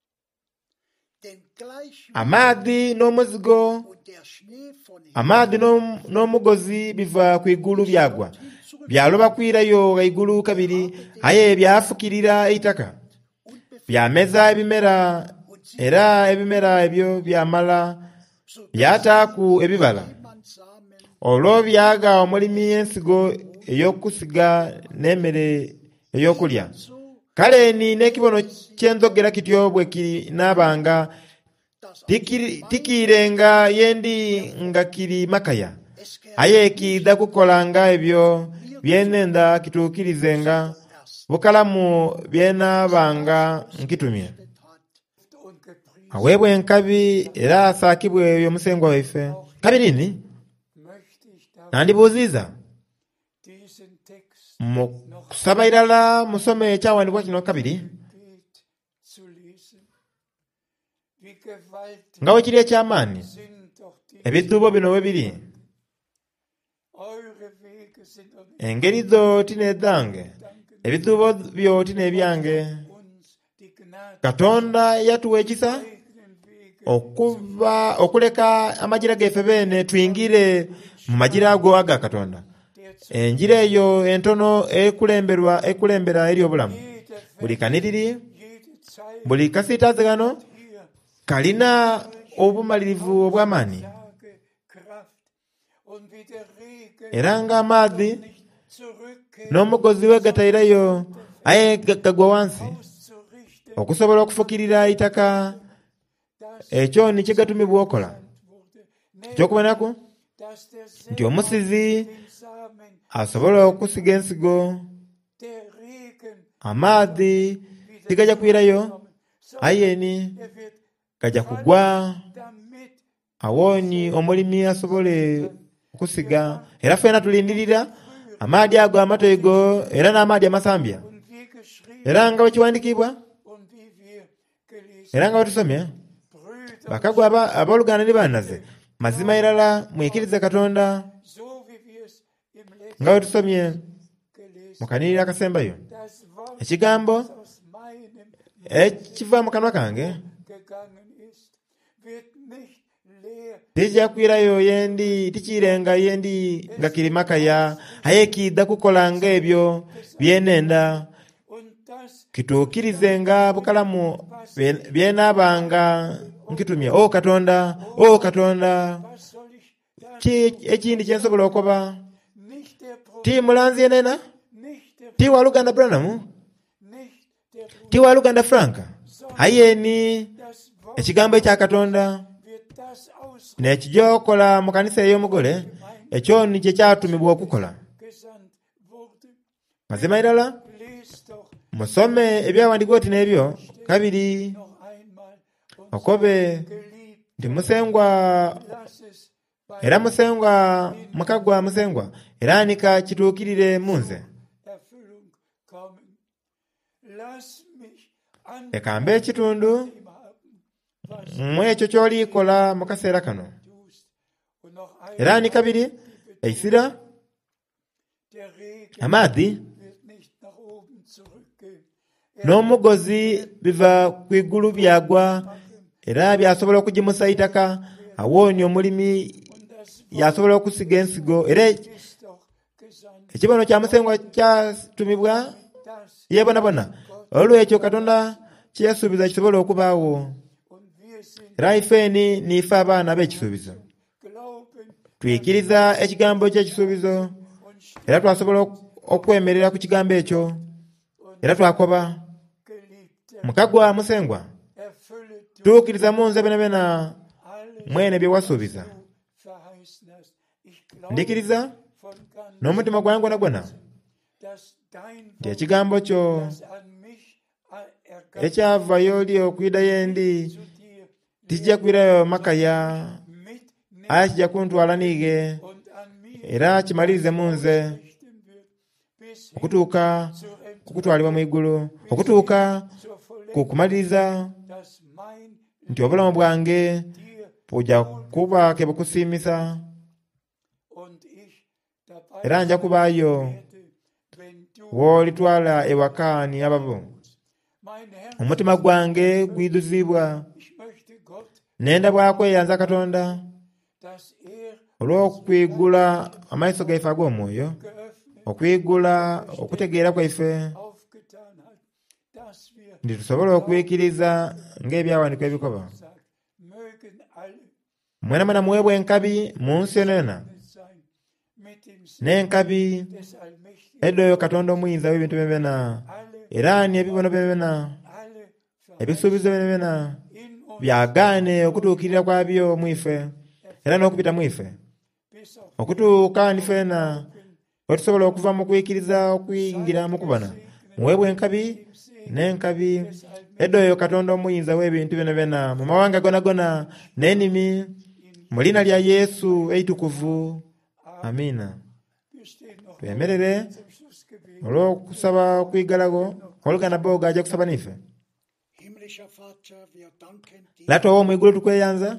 Denn gleich wie Amaadhi n'omuzigo, und der Schnee von amaadhi n'om- n'omugozi biva ku igulu byagwa, byaloba kwirayo nga igulu kabiri, aye byafukirira eitaka, byameza ebimera, era ebimera ebyo byamala byataaku ebibala. niemand Samen Olwo byaga omulimi ensigo ey'okusiga n'emmere ey'okulya. so, Kale ni n'ekibono ky'enzogera kityo bwe kinaabanga dass tikiri- tikiirenga yendi nga kiri makaya, es aye kiida kukolanga ebyo byenenda kituukirizenga bukalamu byenaabanga nkitumye. hat, und gepriesen Aweebwe enkabi era asaakibwe eyo omusengwa waife. Kabirini möchte ich da nandibuuziza diesen Text mu kusaba irala musome ekyawandiikibwa kino kabiri geht zu lesen. Wie gewaltig nga bwe kiri eky'amaanyi sind doch die ebizibu bino bwe biri. eure Wege sind doch nicht Engeri zo tineezange, ebizibu byo tineebyange. uns die Gnade Katonda yatuwa ekisa eigenen Wege okuva okuleka amagira gaife beene tuyingire mu magira ago aga Katonda. der zu Enjira eyo entono ekulemberwa ekulembera eri obulamu. jeder Buli kaniriri, jede Zeit buli kasiitaazigano hier kalina obumalirivu obw'amaanyi. Tage Kraft und wie der Regen Era ng'amaadhi nicht zurückkehrt n'omugozi we gatayirayo aye ga- gagwa wansi auszurichten, okusobola okufukirira itaka, dass ekyo ni kigatumibwa okola. wurde, Ekyokubonaku dass der nti omusizi den Samen asobola okusiga ensigo, der Regen amaadhi tigajja kwirayo, kommen, ayeni er wird gajja kugwa damit awoonyi omulimi asobole okusiga. Era ffena tulindirira amaadhi ago amatoigo era n'amaadhi amasambya, und wie geschrieben era nga bwe kiwandiikibwa und wie wir gelesen era nga bwe tusomye. Brüder, Bakagwa aba- abooluganda ne bannaze, mazima irala mwikirize Katonda so wie wir es im letzten nga bwe tusomye gelesen mu kaniriri akasembayo. das Wort Ekigambo das aus meinem ekiva mu kanwa kange gegangen ist, wird nicht leer tijja kwirayo yendi tikiirenga yendi nga kiri makaya, aye kiidda kukola ng'ebyo byenenda und das kituukirizenga bukalamu bye- byenaabanga nkitumye. O Katonda, o Katonda, was soll ich da ki ekindi kye nsobola okuba? nicht der Pro Ti mulanzi yenena, nicht der ti waluganda Branamu, nicht der Bruder, ti waluganda Franka, aye ni das Wort ekigambo ekya Katonda wird das aus n'ekijja okola mu kanisa ey'omugole, ekyo ni kye kyatumibwa okukola. gesandt wurde. Mazima irala Lest doch musome ebyawandiikibwa oti n'ebyo kabiri noch einmal und okobe geliebt, nti musengwa lass es bei era musengwa mukagwa musengwa era anika kituukirire mu nze. Erfüllung kommen. Lass mich an Leka mbe ekitundu ihm haben, was mu ekyo ky'oliikola mu kaseera kano. tust. Und noch Era einmal, ni kabiri eisira der Regen amaadhi wird nicht nach oben zurückgehen. Er n'omugozi biva ku igulu byagwa era byasobola okugimusa itaka, awoonye omulimi und das yasobola okusiga ensigo. Era ist doch gesandt, ekibono kya musengwa kyatumibwa dass ye bonabona, olw'ekyo Katonda kye yasuubiza kisobola okubaawo. Era ifeeni niife abaana b'ekisuubizo. Tuyikiriza ekigambo ky'ekisuubizo era twasobola okwemerera ku kigambo ekyo era twakoba. Mukagwa musengwa, tuukiriza mu nze benabena mwene bye wasuubiza. Ndikiriza n'omutima gwange gwonna gwonna nti ekigambo kyo ekyava oli okuyitayo endi tikijja kubeerayo makaya, aye kijja kuntwala niige era kimalirize mu nze okutuuka ku kutwalibwa mu igulu, okutuuka ku kumaliriza nti obulamu bwange bujja kuba ke bukusiimisa era nja kubaayo w'olitwala ewakaani ababo. Omutima gwange gwiduzibwa nenda bwakweyanza Katonda olw'okwigula amaiso gaife ag'omwoyo, okwigula okutegeera kwaife ndi tusobola okwikiriza ng'ebyawandiikwa ebikoba. Mwena mwena muweebwa enkabi mu nsi yonna, n'enkabi eddoyo Katonda omuyinza w'ebintu byonna, era n'ebibono byonna, ebisuubizo byonna byagaane okutuukirira kwabyo mu ife era n'okupita mu ife okutuuka ndi ffenna we tusobola okuva mu kuyikiriza okuyingira mu kubona. Muweebwa enkabi n'enkabi eddoyo Katonda omuyinza w'ebintu byonna byonna mu mawanga gonna gonna n'ennimi, mu linnya lya Yesu eitukuvu. Amiina. Twemerere olw'okusaba okwiggalawo oluganda Boga ajja kusaba niffe. Lata owo mu igulu tukweyanza,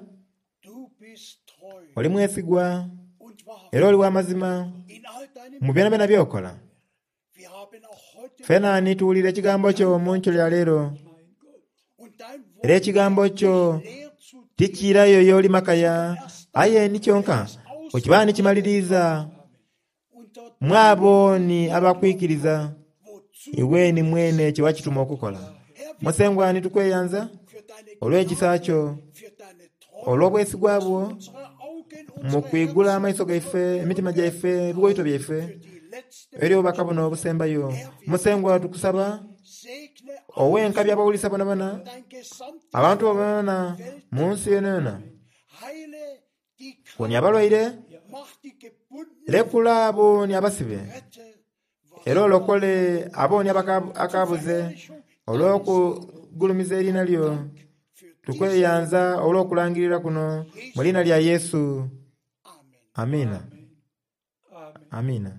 oli mwesigwa era oli w'amazima mu byonna byonna by'okola. Ffenna nituwulira ekigambo kyo mu nkyo lya leero, era ekigambo kyo tikiirayo y'oli makaya, aye ni kyonka okiba nikimaliriza mu abo ni abakwikiriza iwe ni mwene kye wakituma okukola. Musengwa nitukweyanza olw'ekisa kyo, olw'obwesigwa bwo mu kwigula amaiso gaife, emitima gyaife, ebigoyito byaife eri obubaka buno obusembayo. Musengwa tukusaba ow'enkabi abawulisa bona bona, abantu bona mu nsi yonna yonna, boni abalwaire, lekula boni abasibe, era olokole aboni abakabuze olw'okugulumiza erinnya lyo. Tukweyanza olw'okulangirira kuno mu linnya lya Yesu. Amiina. Amiina.